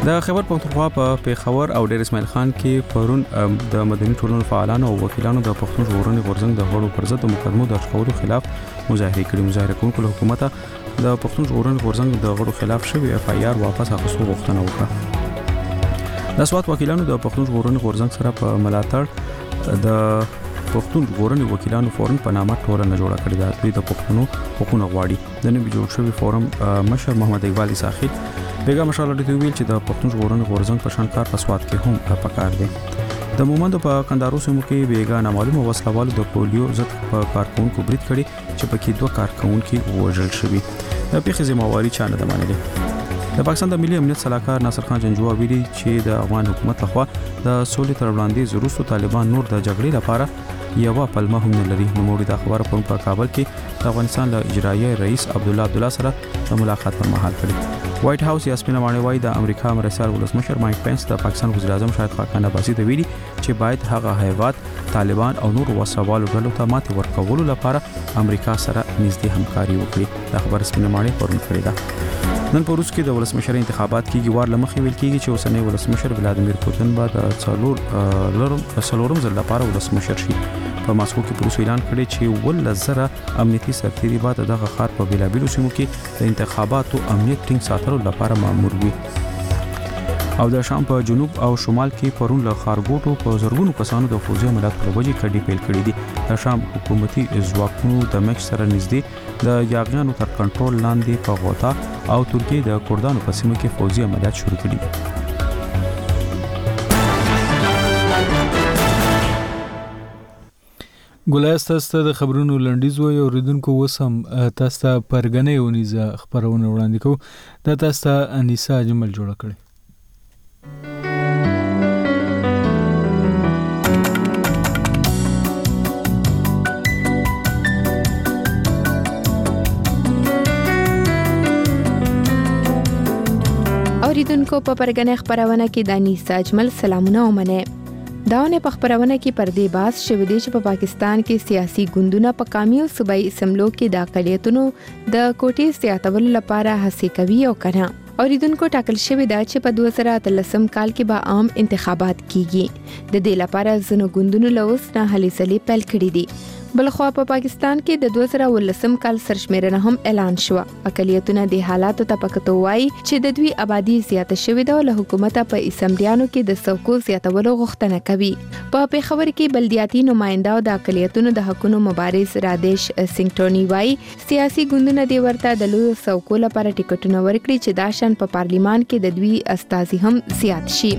د خبر پښتونخوا په پیښور او ډیر اسماعیل خان کې پرون د مدني ټولنو فعالانو او وکیلانو د پښتون ژغورنې غورځنګ د غړو پر ضد مقدمو درج کولو خلاف مظاهره کړې. مظاهره کوونکو له حکومت د پښتون ژغورنې غورځنګ د غړو خلاف شوی اف آی آر واپس اخیستو غوښتنه وکړه. د سوات وکیلانو د پښتون ژغورنې غورځنګ سره په ملاتړ د پښتون ژغورنې وکیلانو فورم په نامه ټولنه جوړه کړې ده. دوی د پښتنو حقوقونه غواړي. د نوي جوړ شوی فورم مشر محمد اقبال ساحل بیګا مشال لري ویل چې د پښتون ژغورنې غورځنګ په شان کار په سوات کې هم پکار دی. د مومند په کندهار سیمو کې بیګا نامعلومه وسلوالو د پولیو ضد په کارکونکو برید کړي چې پکې دوه کارکونکو وژل شوي. د پیښې ذمہواری چا نه ده منلې. د پاکستان د ملي امنیت صلاحکار ناصر خان جنجو ویلي چې د افغان حکومت لخوا د سولې تر وړاندې وروسته طالبان نور د جګړې لپاره یو پلمه هم نه لري. نو موږ د خبره په کابل کې د افغانستان د اجرایي رئیس عبدالله سره د ملاقات پر مهال کړی. وایټ هاوس یاسمین مانی وایي د امریکا مرستیال ولسمشر مایک پنس د پاکستان وزیر اعظم شاهد خاقان عباسي ته ویلي چې باید هغه هیواد طالبان او نور وسوالو ډلو ته ماتې ورکولو لپاره امریکا سره نږدې همکاري وکړي. د خبر سپینه مانی پرون کړی ده. نن په روس کې د ولسمشر انتخابات کېږي. وار لمخې ویل کېږي چې اوسنی ولسمشر ولادیمیر پوتین به د څلورم ځل لپاره ولسمشر شي. په ماسکو کې پولیسو اعلان کړی چې 1,000 امنیتي سرتیري به دغه ښار په بیلابیلو سیمو کې د انتخاباتو امنیت ټینګ ساتلو لپاره مامور وي. او د شام په جنوب او شمال کې پرون له خارګوټو په زرګونو کسانو د فوجي عملیات په وجه کډې پیل کړې دي. د شام حکومتي ځواکونو د مکس سره نږدې د یاغیانو تر کنټرول لاندې په غوطه او ترکیه د کردانو په سیمه کې فوجي عملیات شروع کړي دي. ګلایست تاسو د خبرونو لنډیز وي اوریدونکو وسم تاسو ته پرګنې ونیزه خبرونه وړاندې کوو. دا تاسو ته انیسا اجمل جوړ کړی. اوریدونکو په پرګنې خبرونه کې د انیسا اجمل سلامونه ومنه. داونه په خبرونه کې پردې باز شوې دي چې په پاکستان کې سیاسي ګوندونه په قومي او صوبایي اسمبلو کې د اقلیتونو د کوټې زیاتولو لپاره هڅې کوي او کنه. اوریدونکو ټاکل شوې ده چې په 2013 کال کې به عام انتخابات کیږي. د دې لپاره ځینو ګوندونو له اوس نه هلې ځلې پیل کړې دي. بلخوا په پاکستان کې د 2013 کال سرشمیرنه هم اعلان شو. اقلیتونه د حالاتو ته پکتو وایي چې د دوی آبادی زیاته شوې ده او له حکومت په اسمبلیانو کې د څوکو زیاتولو غوښتنه کوي. په پیښور کې بلدیاتي نماینده او د اقلیتونو د حقوقو مبارز رادیش سنگټونی وایي سیاسي ګوندونه د ورته د لوی څوکو لپاره ټیکټونه ورکړي چې دا شان په پارلیمان کې د دوی استازي هم زیات شي.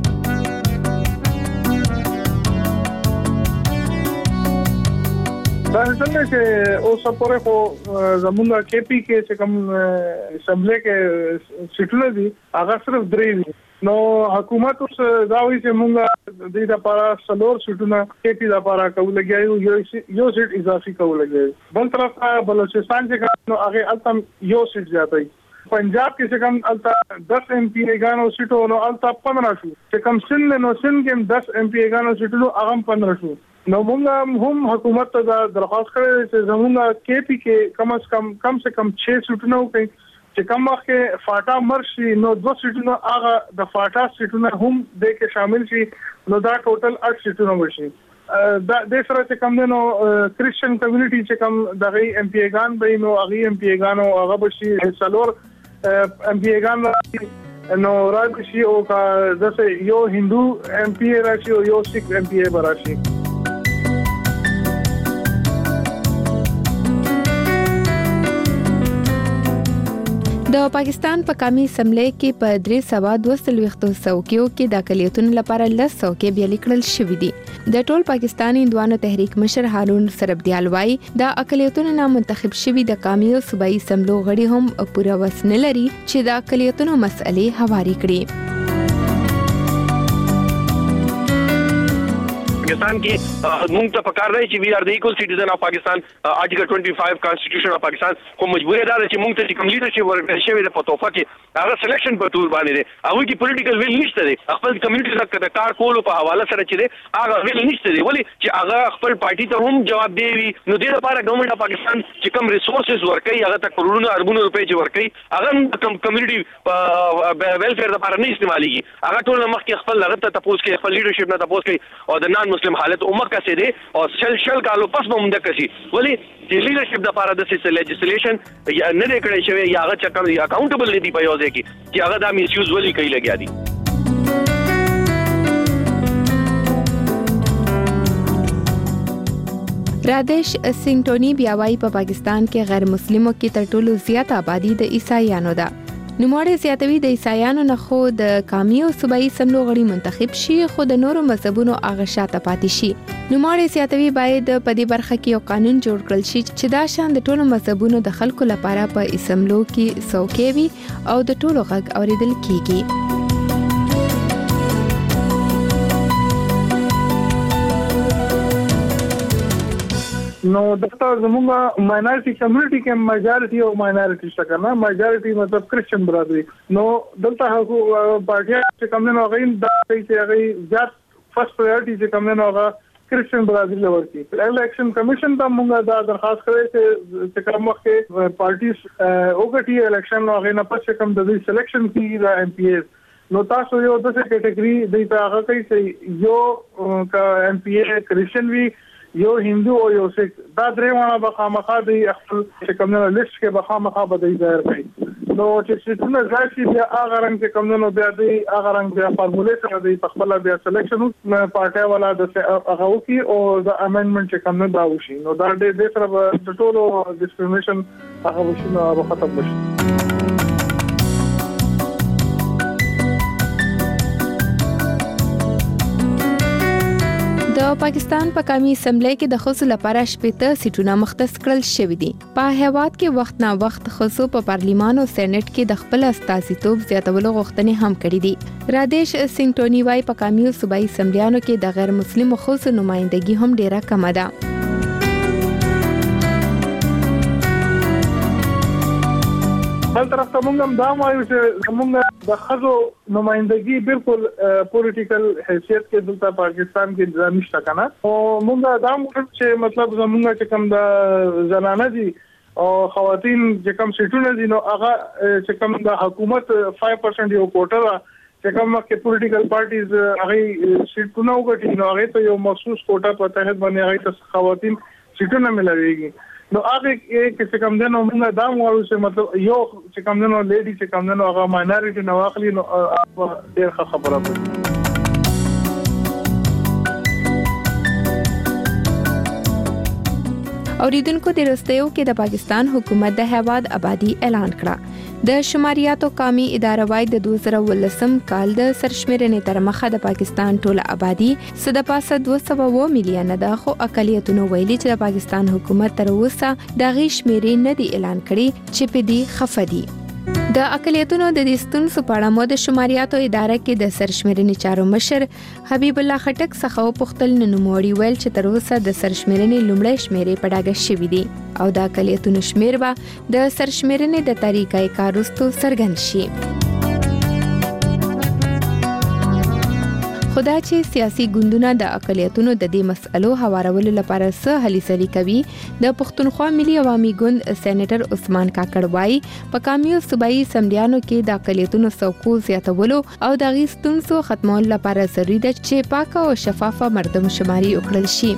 دا څنګه چې اوس پورې خو زمونږ کې پی کې چې کوم اسمبلی کې سیټونه دي هغه صرف 3 دي. نو حکومت اوس دا وایي چې موږ د دې لپاره څلور سیټونه کې پی لپاره کولګیو یو سیټ اضافي کولګیو. بل طرف بلوچستان چې کوم هغه التم یو سیټ زیاتای. پنجاب کې چې کوم الته 10 ایم پی ایګانو سیټو نو الته 15 شو. چې کوم سن نو سن کې 10 ایم پی ایګانو سیټو هغه 15 شو. نو موږ هم حکومت ته درخواست کړې چې زموږ کې پی کې کم سے کم 6 سیټونه وکړي چې کوم وخت کې فاټا مرشي نو 2 سیټونه هغه د فاټا سیټونه هم د کې شامل شي نو دا ټوټل 8 سیټونه وشي. د سره چې کوم نو کریسچن کمیونټي چې کوم دغه ایم پی ایګان به نو هغه ایم پی ایګانو هغه بشي څلور ایم پی ایګان نو راځي او کا دغه یو هندو ایم پی راشي او یو سیک ایم پی ای راشي. د پاکستان په قومي اسمبلی کې په 322 څوکیو کې د اقلیتونو لپاره 10 څوکۍ بیا لیکل شوې دي. د ټول پاکستاني هندوانو تحریک مشر هارون سربدیال وایي د اقلیتونو نه منتخب شوي د قومي او صوبایي اسمبلو غړي هم پوره وس نه لري چې د اقلیتونو مسئلې هواري کړي. पाकिस्तान کې موږ ته پکار دی چې وی آر د ایکول سټیزن اف پاکستان آرټیکل 25 کانسټیټیوشن اف پاکستان کوم مجبور ده چې موږ ته کوم لیډرشپ ورکړل شوی د پټوفا کې هغه سلیکشن په تور باندې دی هغه کې پولیټیکل ویل نشته دی خپل کمیونټي سره کار کولو په حواله سره چې دی هغه ویل نشته دی ولی چې هغه خپل پارټي ته هم جواب دی نو د لپاره ګورنمنت اف پاکستان چې کوم ریسورسز ورکړي هغه ته کروڑونو اربونو روپۍ چې ورکړي هغه کوم کمیونټي ویلفیر لپاره نه استعماليږي هغه ټول مخکې خپل هغه ته تاسو کې خپل لیډرشپ نه تاسو کې او د نان مسلم حالت عمر کا سي دي او شل کالو پس به موږ کسي ولی د لیډرشپ لپاره د سیس لیجسلیشن نه کړی شوی یا هغه چکم یا اکاونټیبل نه دی په یوځای کې چې هغه د میس یوز ولی کوي لګیا دي رادیش سنگټونی بیا وايي په پاکستان کې غیر مسلمانو کې تر ټولو زیات آبادی د عیسایانو ده. نوموړی زیاتوي د عیسایانو نه خو د قومي او صوبایي سملو غړي منتخب شي خو د نورو مذهبونو هغه شاته پاتې شي. نوموړی زیاتوي باید په دې برخه کې یو قانون جوړ کړل شي چې دا شان د ټولو مذهبونو د خلکو لپاره په اسملو کې څوکۍ وي او د ټولو غږ اوریدل کیږي. نو دغه زموږه ماینورټي کمیونټي کې میجارټي او ماینورټي شته نه میجارټي مطلب کرسچن برادری نو دلته هغه پارټي چې کوم نه غوښین دا چې هغه ځات فرست پرایورټي چې کوم نه هغه کرسچن برادری لورتي الیکشن کمیشن ته موږ دا درخواست کړې چې کوم وخت پارټیز اوګټي الیکشن هغه نه پس کوم د سلیکشن کې د ام پی ایز نو تاسو یو د کټګوري د هغه کوي چې یو کا ام پی ای کرسچن وی یو هندو او یو سیک دا درېونه به خامخا د خپل کومنه لیست کې به خامخا به د ظاهر کوي نو چې څنګه ځکه بیا هغه رنګ چې کومنه بیا د هغه رنګ بیا فارموله سره د خپل بیا سلیکشن پارټي والا د هغه وکي او د امندمنت چې کومنه دا وشي نو دا د سره د ټولو ډیسکریمینیشن هغه وشي نو هغه ختم وشي. د پاکستان په قومي اسمبلی کې د خصوص لپاره 18 سیټونه مختص کړل شوې دي. په هیواد کې وخت نا وخت خصوص په پارلیمان او سېنات کې د خپل استازیتوب زیاتولو غوښتنې هم کړې دي. رادیش سنگټونی وايي په قومي او صوبایي اسمبلیانو کې د غیر مسلمو خصوص نمائندګي هم ډیره کم ده. بل طرف ته موږ هم دا وایو چې موږ د خزو نمائندګي بالکل پولیټیکل حیثیت کې دلته پاکستان کې نظام نشته کنه او موږ دا چې مطلب زموږ چې کوم د زنانه دي او خواتین چې کوم سیټونه دي نو هغه چې کوم د حکومت 5% یو کوټه چې کوم کې پولیټیکل پارټیز هغه سیټونه وګټي نو هغه ته یو مخصوص کوټه په تحت باندې هغه ته خواتین سیټونه ملويږي نو هغه چې کوم دنو موږ دا وایو چې مطلب یو چې کوم دنو لیډي چې کوم دنو هغه ماینورټي نو اخلي نو ډېر خبره ده. اوریدونکو د رستیو کې د پاکستان حکومت د هیواد آبادی اعلان کړه. د شماریاتو قومي اداره وايي د 2019 کال د سرشمیرنې تر مخه د پاکستان ټوله آبادی د پاسه 200 میلیون ده خو اقلیتونو ویلي چې د پاکستان حکومت تر اوسه د غي شمیرې نه دی اعلان کړي چې په دې خفدي. د اقلیتونو د دستونسو په اړه مو د شماریاتو اداره کې د سرشمیرنې چارو مشر حبیب الله خټک څخه پوښتل نوموړي ویل چې تر اوسه د سرشمیرنې لومړی شمیرې په ډاګه شوې دي او د اقلیتونو شمیر به د سرشمیرنې د طریقې کار وروسته څرګند شي. خدا چې سیاسي ګوندونه د اقلیتونو د دې مسألو هوارولو لپاره څه هلي ځلي کوي د پښتونخوا ملي عوامي ګوند سېنیټر عثمان کاکړ وايي په قومي او صوبایي اسمبلیانو کې د اقلیتونو څوکو زیاتولو او د غي ستونزو ختمولو لپاره ضروري ده چې پاکه او شفافه مردمشماري وکړل شي.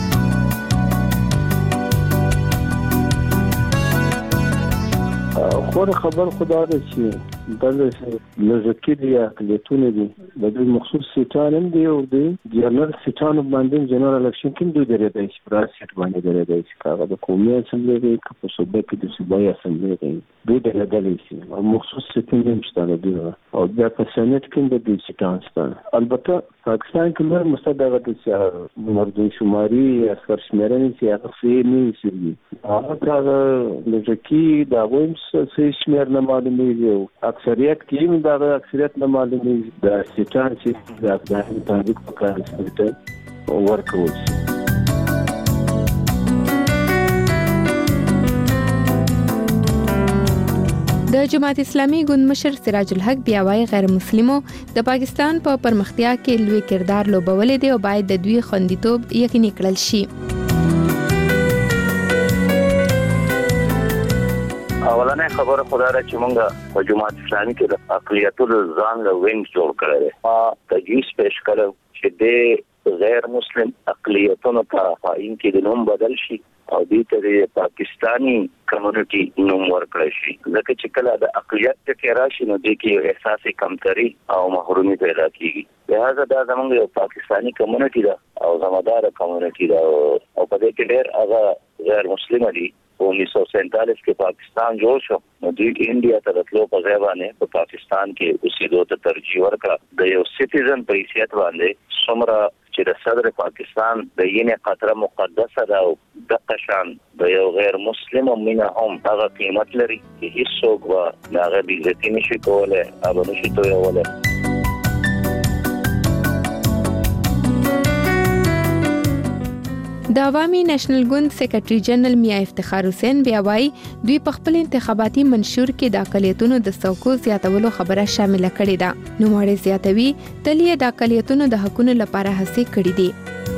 خبر خدا ده چې دغه لږکي دي اقلیتونه دي د دوی مخصوص سیټان هم دي او د جنرال سیټانو باندې جنرال الیکشن کې دوی درېدای شي پر سیټ باندې درېدای شي کاغه د قومي اسمبلی کې په صوبه کې د صوبایي اسمبلی کې دوی درېدای شي او مخصوص سیټان هم شته دي او د سېنات کې د دې سیټان شته. البته پاکستان کې نور مستدغه د مردم شماري اثر شمیرنې چې هغه فعال نه شي هغه لږکي دا وایي چې شمیر نه معلومېږي اکثریت کې دا اکثریت نه معلومېږي د سیټان چې د افغان تاریخ په کار سره ورکول شي. د جماعت اسلامي ګوند مشر سراج الحق بیا وايي غیر مسلمو د پاکستان په پرمختیا کې لوی کردار لوبولې دي او باید د دوی خوندیتوب یقیني کړل شي. اولنې خبره خدای چې مونږ په جماعت اسلامي کې د اقلیتونو ځان له وینګ جوړ کړل. تجویز پیش کړو چې د غیر مسلم اقلیتونو ته فاین کې د نوم بدل شي او دې ته پاکستانی کمیونټي نوم ورکړل شي. ځکه چې کله د اقلیت کې راشي نو د کې احساس کمتري او محرومي پیدا کیږي. لہذا دا زموږ یو پاکستانی کمیونټي دا او زمادار کمیونټي دا او په دې کې ډېر هغه غیر مسلم دي. 1947 کې پاکستان جوړ شو نو دوی انډیا ته راتلو په ځای باندې په پاکستان کې اوسېدو ته ترجیح ورکړه. د یو سټیزن په حیثیت باندې څومره چې د صدر پاکستان د یینې قطره مقدسه ده او د قشان د یو غیر مسلم مینه هم هغه قیمت لري چې هیڅوک به هغه بې عزتي نشي کولی او نشي تویولی. د عوامي نېشنل ګوند سیکریټري جنرال میا افتخار حسین بیا وايي دوی په خپل انتخاباتي منشور کې د اقلیتونو د څوکو زیاتولو خبره شامل کړې ده. نوموړی زیاتوي تلې د اقلیتونو د حقوقو لپاره هڅې کړې دي.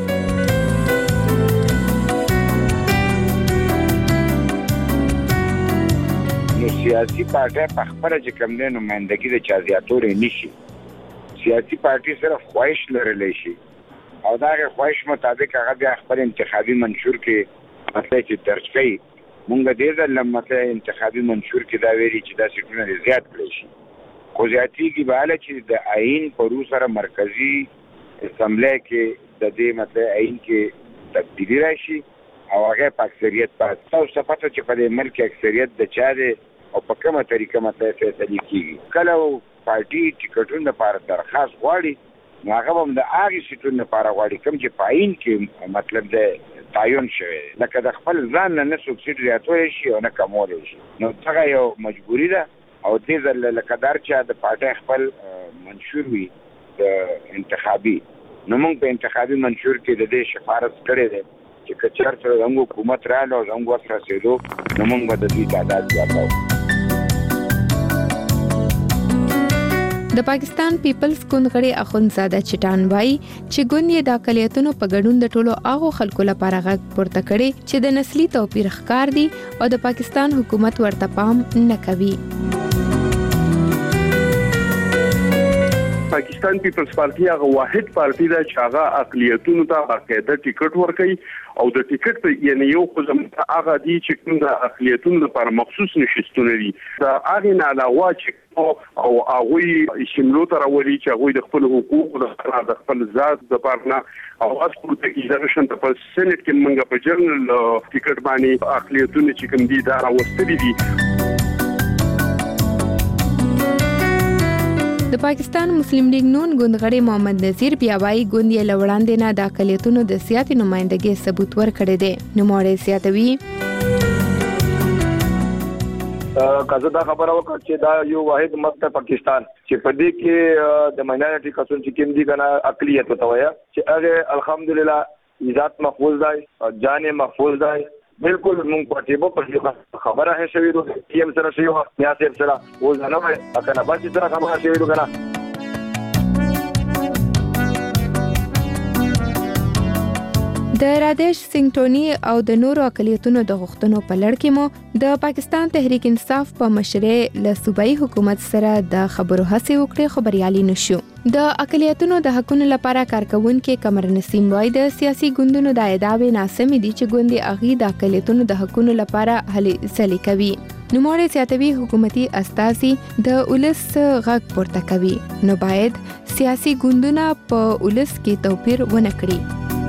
سیاسي پارټي په خپل چې کوم نه نمائندګي د چا زیاتوري نشي. سیاسي پارټي صرف خواهش لرلی شي او دا خواهش مطابق هغه بیا خپل انتخابي منشور کې مطلب چې درج کړي. مونږ دې ځل مطلب انتخابي منشور کې دا ویلي چې دا سیټونه زیات کړي شي. خو زیاتېږي به هله چې د آئین په رو سره مرکزي اسمبلی کې د دې مطلب آئین کې تبدیلي راشي او هغه په اکثریت پاتې. تاسو پته چې په دې ملک اکثریت د چا دی او په کومه طریقه مطلب فیصله کیږي. کله پارټي ټیکټونو لپاره درخواست غواړي نو هغه هم د هغې سیټونو لپاره غواړي کوم چې په آئین کې مطلب د تعین شوی لکه د خپل ځان نه څوک سیټ زیاتولی شي او نه کمولی شي. نو څنګه یو مجبوري ده او دې ځل لکه دا چې د پارټۍ خپل منشور وي د انتخابي نو موږ په انتخابي منشور کې د دې شفارس کړی دی چې که چېرته زموږ حکومت راغلی او زموږ وس رسېدو نو موږ به د دوی تعداد زیاتوو. د پاکستان پیپلز ګوند غړي اخوندزاده چټان وایي چې ګوند یې د اقلیتونو په ګډون د ټولو هغو خلکو لپاره غږ پورته کړي چې د نسلي توپیر ښکار دي او د پاکستان حکومت ورته پام نه کوي. پاکستان پیپلز پارټي هغه واحد پارټي ده چې هغه اقلیتونو ته باقاعده ټیکټ ورکوي او د ټیکټ په یعنی یو خو زموږ هغه دي چې کوم د اقلیتونو لپاره مخصوص نشستونه دي. دا هغه نه علاوه چې او هغه شملو ته راولي چې هغه د خپل حقوقو د خپل ذات د پارنا او اصل ته ایزرشن په سېنات کې موږ په جنرال ټیکټ باندې اقلیتونو چې کوم دي دا راوستلي دي. د پاکستان مسلم لیگ نون ګوند غړي محمد نذیر بیا وايي ګوند یې لوړاندې نه د اقلیتونو د سیاسي نمائندګۍ ثبوت ورکړی دی. نوموړی زیاتوي کله دا خبره وکړه چې دا یو واحد ملک پاکستان چې په دې کې د ماینورټي کسان چې کوم دي کنه اقلیت وتویا چې هغه الحمدلله عزت محفوظ دی جان محفوظ دی. بالکل مونږ پټیبو په خبره هي شوی دوه ټیم سره شوی و یا سره و نه وای اکنه باندې سره خبره شوی دوه کنه. د رادیش سنگټونی او د نورو اقلیتونو د غوښتنو په لړ کې مو د پاکستان تحریک انصاف په مشرۍ له صوبایي حکومت سره د خبرو هڅې وکړې خو بریالي نشو. د اقلیتونو د حقوقو لپاره کارکونکو قمر نسیم وایي د سیاسي ګوندونو د ادعاوې ناسمې دي چې ګوندي اغي د اقلیتونو د حقوقو لپاره هلې ځلې کوي. نوموړی زیاتوي حکومتي استازي د ولس غږ پورته کوي نو باید سیاسي ګوندونه په ولس کې توپیر ونه کړي.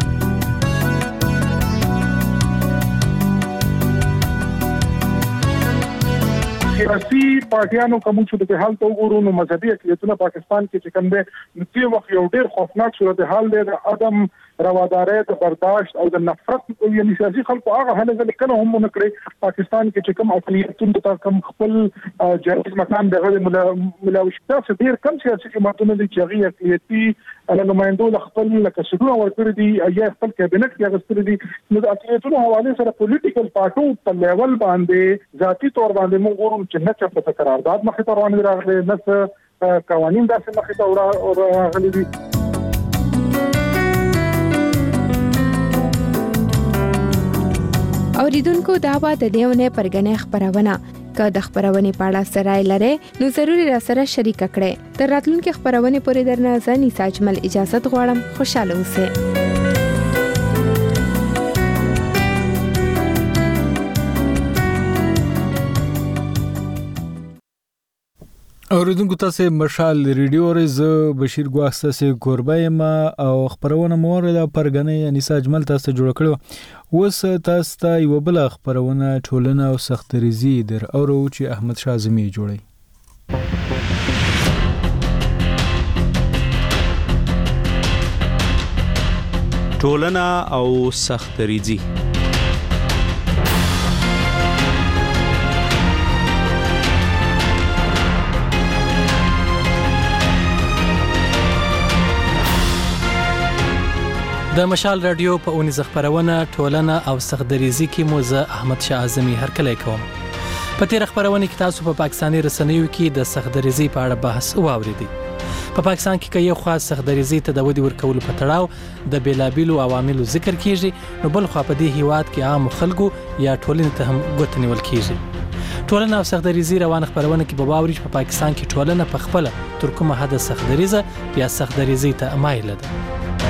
سیاسي پارټیانو کوم چې د حال ته وګورو نو مذهبي اقلیتونه پاکستان کې چې کوم دي نو په وخت یو ډېر خوفناک صورتحال دی د عدم روادارۍ د برداشت او د نفرت یعنی سیاسي خلکو هغه هله کله هم نکړي پاکستان کې چې کوم اقلیتونو ته کوم خپل جایز مکان دغه ملاوشته ډیر کم سیاسي جماعتونه دي چې هغه اقلیتي نمائندو خپل لکه سړو ورکړي دي یا خپل کابینټ کې غوښتل دي نو د اقلیتونو حواله سره پولیټیکل پارټو په لیول باندې ذاتی تور باندې موږ ورو چې نه چا په قرارداد مخې ته روان راغلي نه قوانين داسې مخې ته راغلي دي. اوریدونکو دا به د دیونه پرګنې خبرونه که د خبرونې په اړه سره لري نو ضروري را سره شریک کړئ. تر راتلونکي خبرونه پورې درنه ځنی ساجمل اجازه غواړم. خوشاله اوسئ. اوریدونکو تاسو مشال ریډیو ز بشیر ګواخ تاسو قربایم او خبرونه مورد پرګنې انیسا اجمل تاسو جوړ کړو. وس تاسو ته یو بل خبرونه ټولنه او سختریزي در اورو چې احمد شاه اعظمي جوړي. ټولنه او سختریزي د مشال رادیو په اونیز خبرونه ټولنه او سختریزي کې موزه احمد شاه اعظمي هرکلی کوم. په تیر خبرونه کې تاسو په پاکستاني رسنیو کې د سختریزي په اړه بحث واوریدئ. په پاکستان کې یو خاص سختریزي ته د ودی ورکولو په تړاو د بیلابیلو عواملو ذکر کیږي نو بل خو په دې هیواد کې عام خلکو یا ټولنې ته هم ګوت نیول کیږي. ټولنه او سختریزي روان خبرونه کې به واوري په پاکستان کې ټولنه په خپل تر کومه حد سختریزه یا سختریزي ته مایل ده.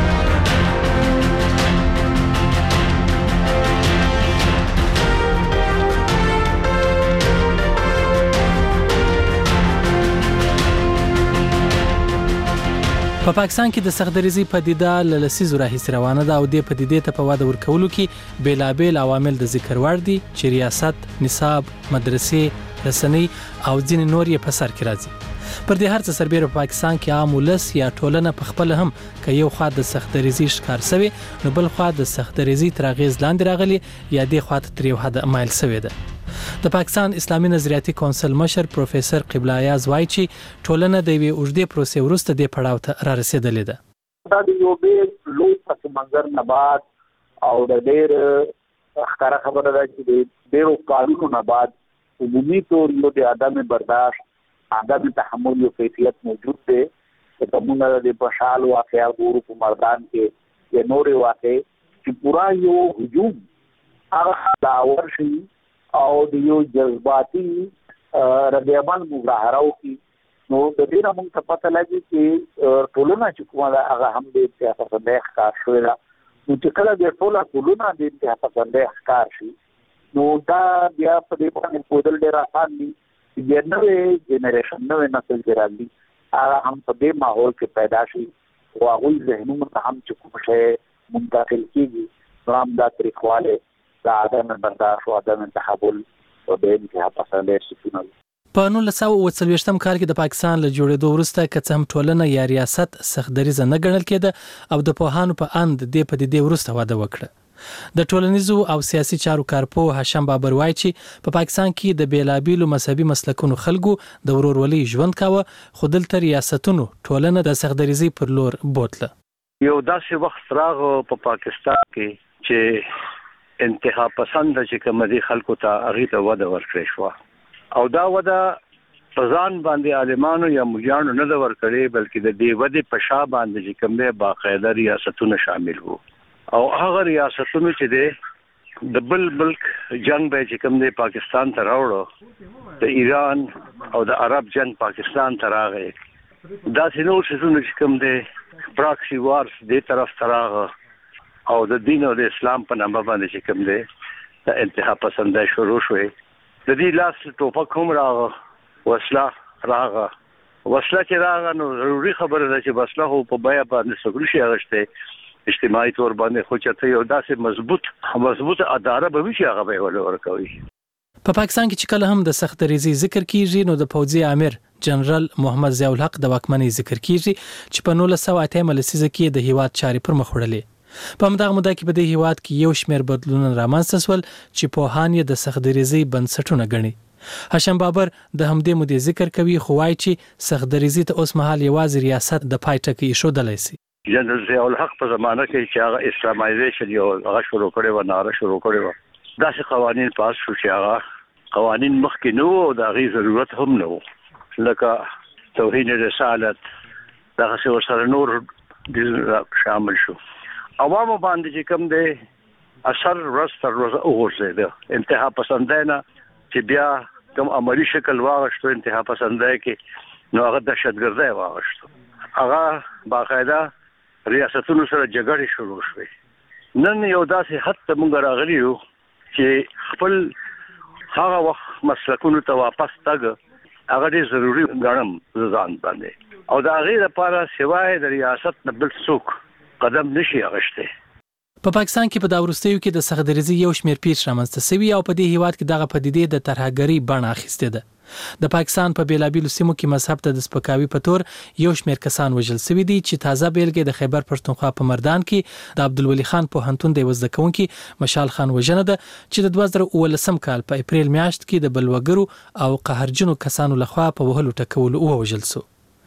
په پاکستان کې د سختریزي پدیده له لسیزو راهیسې روانه ده او د پدیدې ته په واده ورکولو کې بیلابیل عوامل د ذکر وړ دي چې ریاست، نصاب، مدرسې، رسنۍ او ځینې نور یې په سر کې راځي. پر دې هر څه سربېره په پاکستان کې عام ولس یا ټولنه په خپل هم که یو خوا د سختریزي ښکار شوی نو بل خوا د سختریزي تر اغېز لاندې راغلي یا دې خوا ته تر یو حده مایل شوې ده. د پاکستان اسلامي نظریاتي کونسل مشر پروفیسور قبله ایاز وایي چې ټولنه د یوې اوږدې پروسې وروسته دې پړاو ته را رسېدلې ده. دا د یو ډېر لوی پس منظر نه بعد او د ډېر ښکاره خبره ده چې د ډېرو کالونو نه بعد عمومي طور یو د عدم برداشت، عدم تحمل یو کیفیت موجود دی. چې موږ د بشال واقعیا ګورو په مردان کې یا نورې واقع چې پورا یو هجوم هغه داور شي او د یو جذباتي ردعمل مظاهره وکړي نو د دې نه موږ ته پته لګي چې ټولنه چې کومه ده هغه هم د سیاست څخه ښکار شوې ده. نو چې کله د ټولنه د سیاست څخه ښکار شي نو دا بیا په دې باندې پودل ډېر آسان دي چې نوې جنریشن نوې نسل چې راځي هغه هم په دې ماحول کې پیدا شي او هغوی ذهنونه ته هم چې کوم شی منتقل کېږي نو هم دا تریخوالی د عدم برداشت او عدم تحمل او د انتها پسندۍ سکونه. په 1940 کال کې د پاکستان له جوړېدو وروسته که څه هم ټولنه یا ریاست سختدریزه نه ګڼل کېده او د پوهانو په اند دې پدیدې وروسته واده وکړه. د ټولنیزو او سیاسي چارو کارپوه هاشم بابر وایي چې په پاکستان کې د بیلابیلو مذهبي مسلکونو خلکو د ورورولۍ ژوند کاوه خو دلته ریاستونو ټولنه د سختدریزۍ پر لور بوتله. یو داسې وخت راغو په پاکستان کې چې انتها پسند چې کوم دي خلکو ته هغه ته وده ورکړې شو او دا وده په ځان باندې عالمانو یا مجانو نه دا ورکړي بلکې د دې وده په شا باندې چې کوم دي باقاعده ریاستونه شامل وو او هغه ریاستونه چې دي د بل جنگ به چې کوم دي پاکستان ته راوړو د ایران او د عرب جنگ پاکستان ته راغی دا څنګه چې کوم دي پراکسی وارز دې طرف ته راغی او د دین او د اسلام په نامه باندې چې کوم دی د انتها پسندۍ شروع شوې د دې لاس ټوپک هم راغه وسله چې راغه نو ضروري خبره ده چې وسله هو په بیا باندې سګړي شي اغشته اجتماعي تور باندې خو چته یو داسې مضبوط اداره به وي هغه به ورکوي. په پاکستان کې چې کله هم د سختدریزۍ ذکر کیږي نو د پوځي امیر جنرال محمد ضیاء الحق د واکمنۍ ذکر کیږي چې په 1980 لسیزه کې د هیواد چارې پر مخ وړلې په همدغه موده کې په دې هیواد کې یو شمېر بدلونونه رامنځته شول چې پوهان یې د سختدریزۍ بنسټونه ګڼي. هاشم بابر د همدې مودې ذکر کوي، خو وایي چې سختدریزۍ ته اوس مهال یوازې ریاست د پای ټکی ایښودلی سي. جنرال ضیاء الحق په زمانه کې چې هغه اسلامایزیشن یو هغه شروع کړی و، ناره شروع کړی و، داسې قوانین پاس شو چې هغه قوانین مخکې نه وو، د هغې ضرورت هم نه وو، لکه توهین رسالت، دغسې ورسره نور شامل شو. عوامو باندې چې کوم دی اثر ورځ تر ورځه وغورځېده. انتها پسندۍ نه چې بیا کوم عملي شکل واغشتو انتها پسندۍ کې، نو هغه دهشتګردۍ واغشتو. هغه باقاعده ریاستونو سره جګړې شروع شوې. نن یو داسې حد ته موږ راغلي یو چې خپل هغه وخت مسلکونو ته واپس تګ هغه ډېر ضروري ګڼم ځان باندې، او د هغې لپاره سوای د ریاست نه بل څوک قدم نشي اخیستی. په پاکستان کې په دا وروستیو کې د سختدریزۍ یو شمېر پیښې رامنځته شوي او په دې هیواد کې دغه پدیدې د ترهګرۍ بڼه اخیستې ده. د پاکستان په بیلابیلو سیمو کې مذهب ته د سپکاوي په تور یو شمېر کسان وژل شوي دي، چې تازه بیلګه د خیبر پښتونخوا په مردان کې د عبدالولي خان پوهنتون د یوه زده کوونکي مشال خان وژنه ده، چې د 2019 کال په اپریل میاشت کې د بلوګرو او قهرجنو کسانو لخوا په وهلو ټکولو ووژل شو.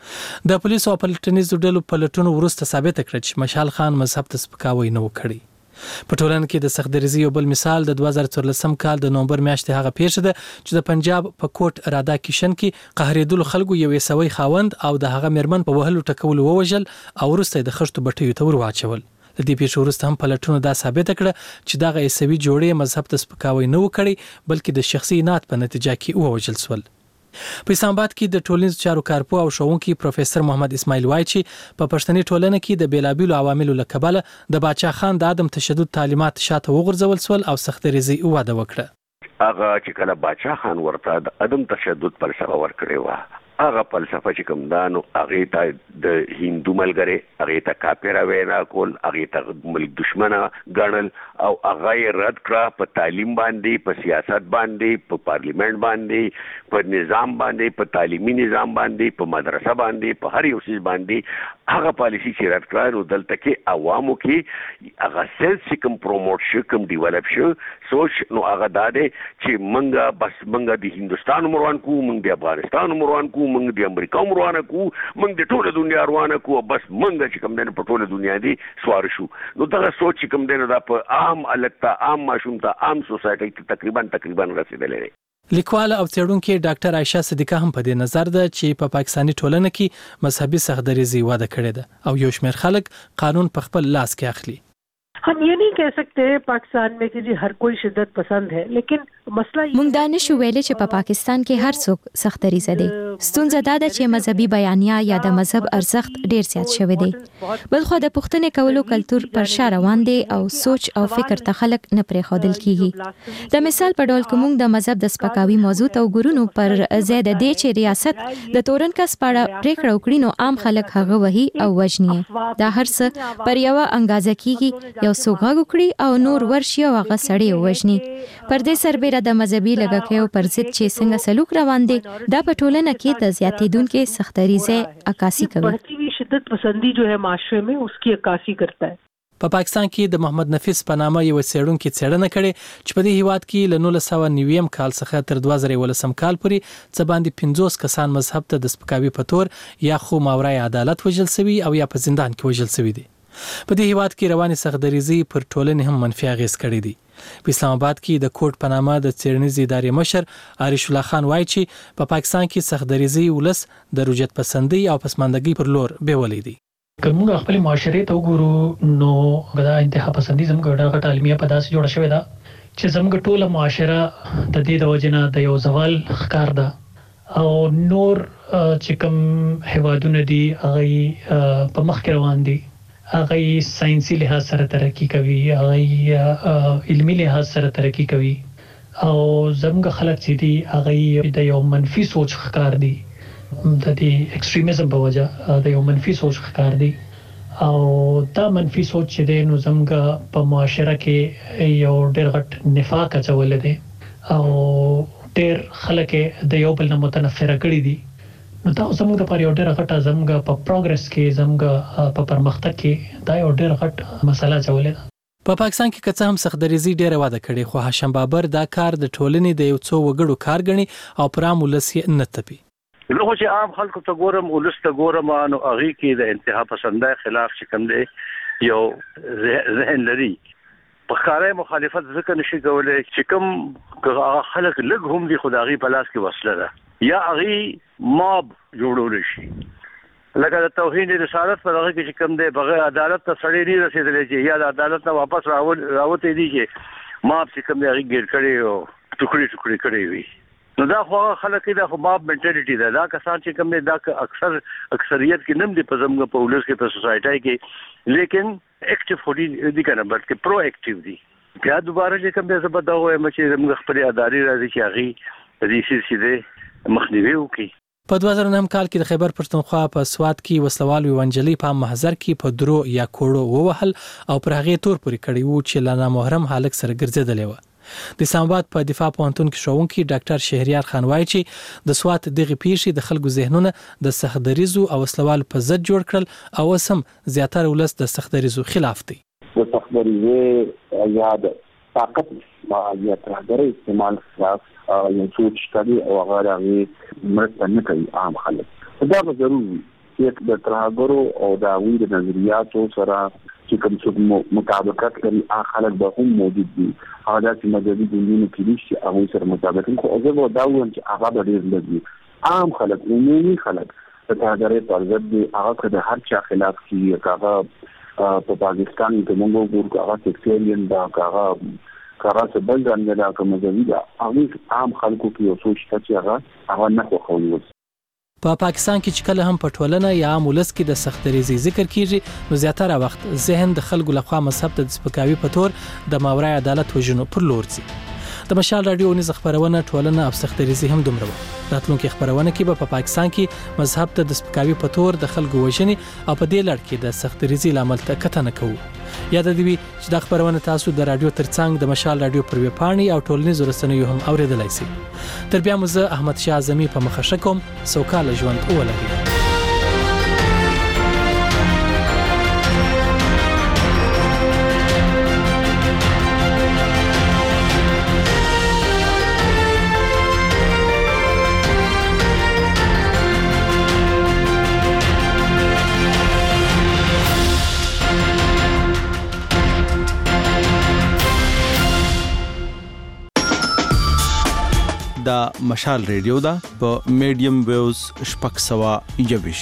د پولیسو او پلټنیزو ډلو پلټونو وروسته ثابته کړه چې مشال خان مذهب ته سپکاوی نه و کړی. په ټولنه کې د سختدریزۍ یو بل مثال د 2014 کال د نومبر میاشتې هغه پیښه ده چې د پنجاب په کوټ رادا کشن کې قهرېدلو خلکو یو عیسوي خاوند او د هغه میرمن په وهلو ټکولو ووژل او وروسته د خښتو بټیو ته ور واچول. د دې پیښې وروسته هم پلټونو دا ثابته کړه چې دغه عیسوي جوړې مذهب ته سپکاوی نه و کړی، بلکې د شخصي انات په نتیجه کې ووژل شول. په اسلام آباد کې د ټولنیزو چارو کارپو او ښوونکي پروفیسور محمد اسماعیل وایي چې په پښتني ټولنه کې د بیلابیلو عواملو له کبله د باچا خان د عدم تشدد تعلیمات شاته وغورځول شول او سختدریزۍ وده وکړه. هغه چې کله باچا خان ورته د عدم تشدد فلسفه ورکړې وه، هغه فلسفه چې کوم دا نو هغې ته د هندو ملګري هغې ته کافره وینا کول، هغې ته ملک دشمنه ګڼل او هغه یې رد کړه په تعلیم باندې، په سیاست باندې، په پارلیمنت باندې، په نظام باندې، په تعلیمي نظام باندې، په مدرسه باندې، په هر یو څیز باندې هغه پالیسی چې رد کړه. نو دلته کې عوامو کې هغه سنس چې کوم پروموټ شو، کوم ډیولپ شو سوچ، نو هغه دا دی چې منګه بس منګه د هندوستان مروان کو، منګ د افغانستان مروان کو، منګ د امریکا مروانه کو، منګ د ټوله دنیا روانه کو، بس منګه چې کوم دی په ټوله دنیا دی سوار شو. نو دغه سوچ چې کوم دی نو دا په عام الکتا، عام ماشوم ته، عام سوسایټي ته تقریبا رسیدلی دی. لیکواله او څېړونکې ډاکټر عایشه صدیقه هم په دې نظر ده چې په پاکستاني ټولنه کې مذهبي سختدریزۍ وده کړې ده او یو شمېر خلک قانون په خپل لاس کې اخلي. हम ये नहीं कह सकते पाकिस्तान में कि जी हर कोई शिद्दत पसंद है, लेकिन مسله مونږ دا نشو ویلې چې په پاکستان کې هر څوک سختدریزه دي. ستونزه دا ده چې مذهبي بیانیه یا د مذهب ارزښت ډیر زیات شوی دی. بلخو د پښتنې کولو کلچر پر شا روان دی او سوچ او فکر ته خلک نه پرې خودل کیږي. د مثال په ډول کوم د مذهب د سپکاوي موضوع ته وګورو پر زیاده دی چې ریاست د تورن کس پاړه پریکړه وکړي نو عام خلک هغه وهي او وجني. دا هر څه پر یو انګازه کیږي، یو سوغه وکړي او نور ورشي او هغه سړی وجني. پر دې سربېره د مذهبي لګکیو پر ضد چې څنګه سلوک روان دي دا په ټولنه کې د زیاتېدونکو سختدریزۍ عکاسي کوي. بڑھتی شدت پسندی جو ہے معاشرے میں اس کی عکاسی کرتا ہے. په پاکستان کې د محمد نفیس په نامه یو څېړونکي څېړنه کړې چې په دې هیواد کې له 1990 کال څخه تر 2019 کال پورې څه باندې 50 کسان مذهب ته د سپکاوي په تور یا خو ماورای عدالت وژل شوي او یا په زندان کې وژل شوي دي. په دې هیواد کې روانې سختدریزۍ پر ټولنې هم منفي اغېز کړی دی. په اسلام آباد کې د کوټ په نامه د څېړنیزې ادارې مشر عارش الله خان وایي چې په پاکستان کې سختدریزۍ ولس د رجعت پسندۍ او پسماندګۍ پر لور بیولې دي. که موږ خپل معاشرې ته وګورو نو دا انتها پسندي زموږ ډېره غټه المیه په داسې جوړه شوې ده چې زموږ ټوله معاشره د دې د وجې نه د یو زوال ښکار ده او نور چې کوم هیوادونه دي هغه په مخ کې روان دي، هغه ساينسي لحاظ سره ترقی کوي، هغه علمي لحاظ سره ترقی کوي او زموږ خلک چې دي هغه د یو منفي سوچ ښکار دي، د دې ایکستریمزم په وجه د یو منفي سوچ ښکار دي او دا منفي سوچ چې دی نو زموږ په معاشره کې یو ډېر غټ نفاق اچولی دی او ډېر خلک د یو بل نه متنفره کړي دي. نو دا زموږ د پاره یو ډېر غټه زموږ په پروګرس کې زموږ په پرمختګ کې دا یو ډېر غټ مسله چولې ده. په پاکستان کې که څه هم سختدریزي ډېره واده کړې خو هاشم بابر دا کار د ټولنې د یو څو وګړو کار ګڼي او پر عام ولس یې نه تپي. نو خو چې عام خلکو ته ګورم ولس ته ګورم نو هغه کې د انتها پسندۍ خلاف چې کوم دی یو ذهن لري په خارې مخالفت ځکه نشي کولای چې کوم خلک لږ هم دي خدایي په لاس کې وسله ده یا هغه ماب جوړول شي لکه د توهین رسالت په هغه کې چې کوم دی بغیر عدالت ته سړی نه رسیدلی چې یا د عدالت نه واپس راوته دي چې ماب چې کوم دی هغه ګیر کړي او ټوکړي کړي وي. نو دا خو خلک دا خو ماب منټالیټي ده. دا کسان چې کوم دی دا اکثریت کې نم دي په زموږ په ولس کې په سوسایټي کې لیکن اکټیو فوري دي کنه بلکې پرو اکټیو دي. بیا دوباره چې کوم دی زبر دا وایم چې زموږ خپل اداري راځي چې هغه د سلسله مخنیوي وکړي. په 2009 کال کې د خیبر پښتونخوا په سوات کې وسلوال وینجلي په محضر کې په درو یا کوړو ووهل او پر هغه تور پورې کړی وو چې لا نامحرم حالک سره ګرځیدلی و. د اسلام آباد په دفاع پوهنتون کې ښوونکي ډاکټر شهریار خان وایي چې د سوات دغه پیښې د خلکو ذهنونه د سختدریزو او وسلوال په ضد جوړ کړل او سم زیاتره ولس د سختدریزو خلاف دي. د سختدریزو یا د طاقت یا ترهګرۍ استعمال خلاف یو څه شتري او هغه مرسته نه کوي عام خلک. دا به ضروري چې د ترهګرو او د هغوی د نظریاتو سره چې کوم څوک مطابقت کوي هغه خلک به هم موجود دي. هغه داسې مذهبي ګوندونه کې دي چې هغوی سره مطابقت کوي. خو زه به دا ووایم چې هغه به ډېر لږ وي. عام خلک عمومي خلک د ترهګرۍ پر ضد دي. هغه که د هر چا خلاف کېږي که هغه په پاکستان کې موږ وګورو که هغه سیکټریان ده که هغه څه بل رنګه ده که مذهبي ده هغوی عام خلکو کې یو څه شته چې هغه نه خوښوي. په پاکستان کې چې کله هم په ټولنه یا عام ولس کې د سختدریزي ذکر کیږي نو زیاتره وخت ذهن د خلکو لخوا مذهب ته د سپکاوي په تور د ماورای عدالت وژنو پر لور ځي. د مشال رادیو نيز خبرونه ټولنه او سختدریزي هم دومره و. راتلونکي خبرونه کې په پاکستان کې مذهب ته د سپکاوي په تور د خلکو وژنې او په دې لړ کې د سختدریزي لامل ته کتنه کوو. یاد دی چې د خبرونه تاسو د رادیو ترڅنګ د مشال رادیو پر ویبپاڼې او ټولنیزو رسنیو هم اوریدلای شئ. تر بیا مو زه احمد شاه اعظمي په مخه کوم. سوکاله ژوند ولرئ. دا مشال ریډیو دا په میډیم ویوز شپږ سوه یویش.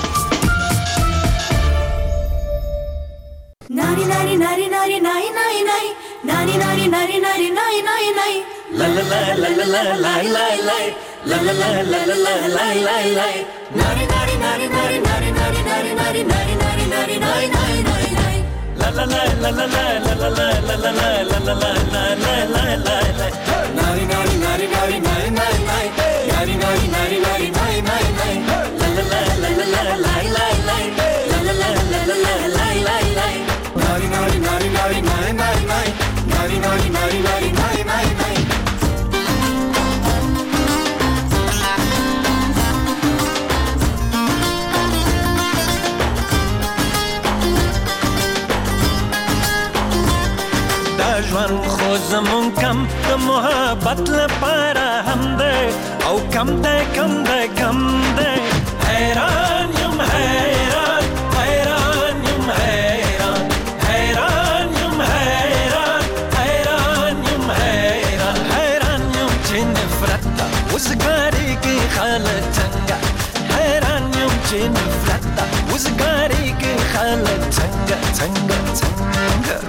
ناری ناری ناری ناری ناری ناری ناری ناری ناری ناری ناری ناری ناری لا لا لا لا لا لا لا لا لا لا لا لا لا لا لا لا لا ناری ناری ناری ناری ناری ناری ناری ناری ناری ناری ناری ناری ناری ناری لا لا لا لا لا لا لا لا لا لا لا لا لا لا لا لا لا ناری ناری ناری ناری ناری ناری ناری ناری ناری ناری ناری ناری ناری لا لا لا لا لا لا لا لا لا لا لا لا لا لا لا لا لا ناری ناری ناری ناری ناری ناری ناری ناری ناری ناری ناری ناری ناری ژوند خو زمون کم د محبت لپاره هم ده او کم ده کم ده کم ده حیران یم حیران حیران یم حیران حیران یم حیران حیران یم حیران حیران یم چې نفرت ده وزګاري کې خلک څنګه حیران یم چې نفرت ده وزګاري کې خلک څنګه څنګه څنګه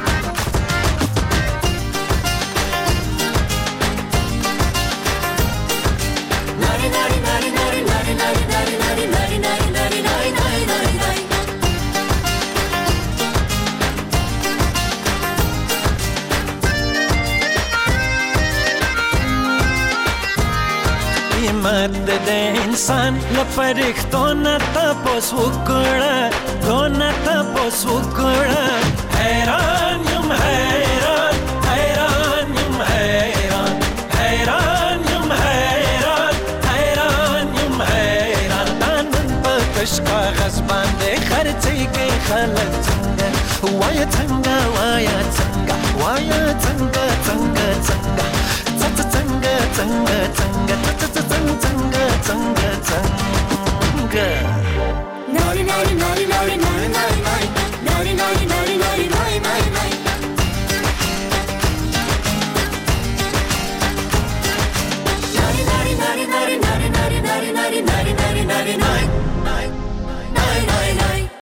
مرد د انسان لپاره نه تاسو وکړه دونه تاسو وکړه حیران یم حیران حیران یم حیران حیران یم حیران حیران یم حیران پس باندې خرڅې کې خلک څنګه وایا څنګه وایا څنګه وایا څنګه څنګه څنګه څنګه څنګه څنګه څنګه څنګه څنګه څنګه ناري ناري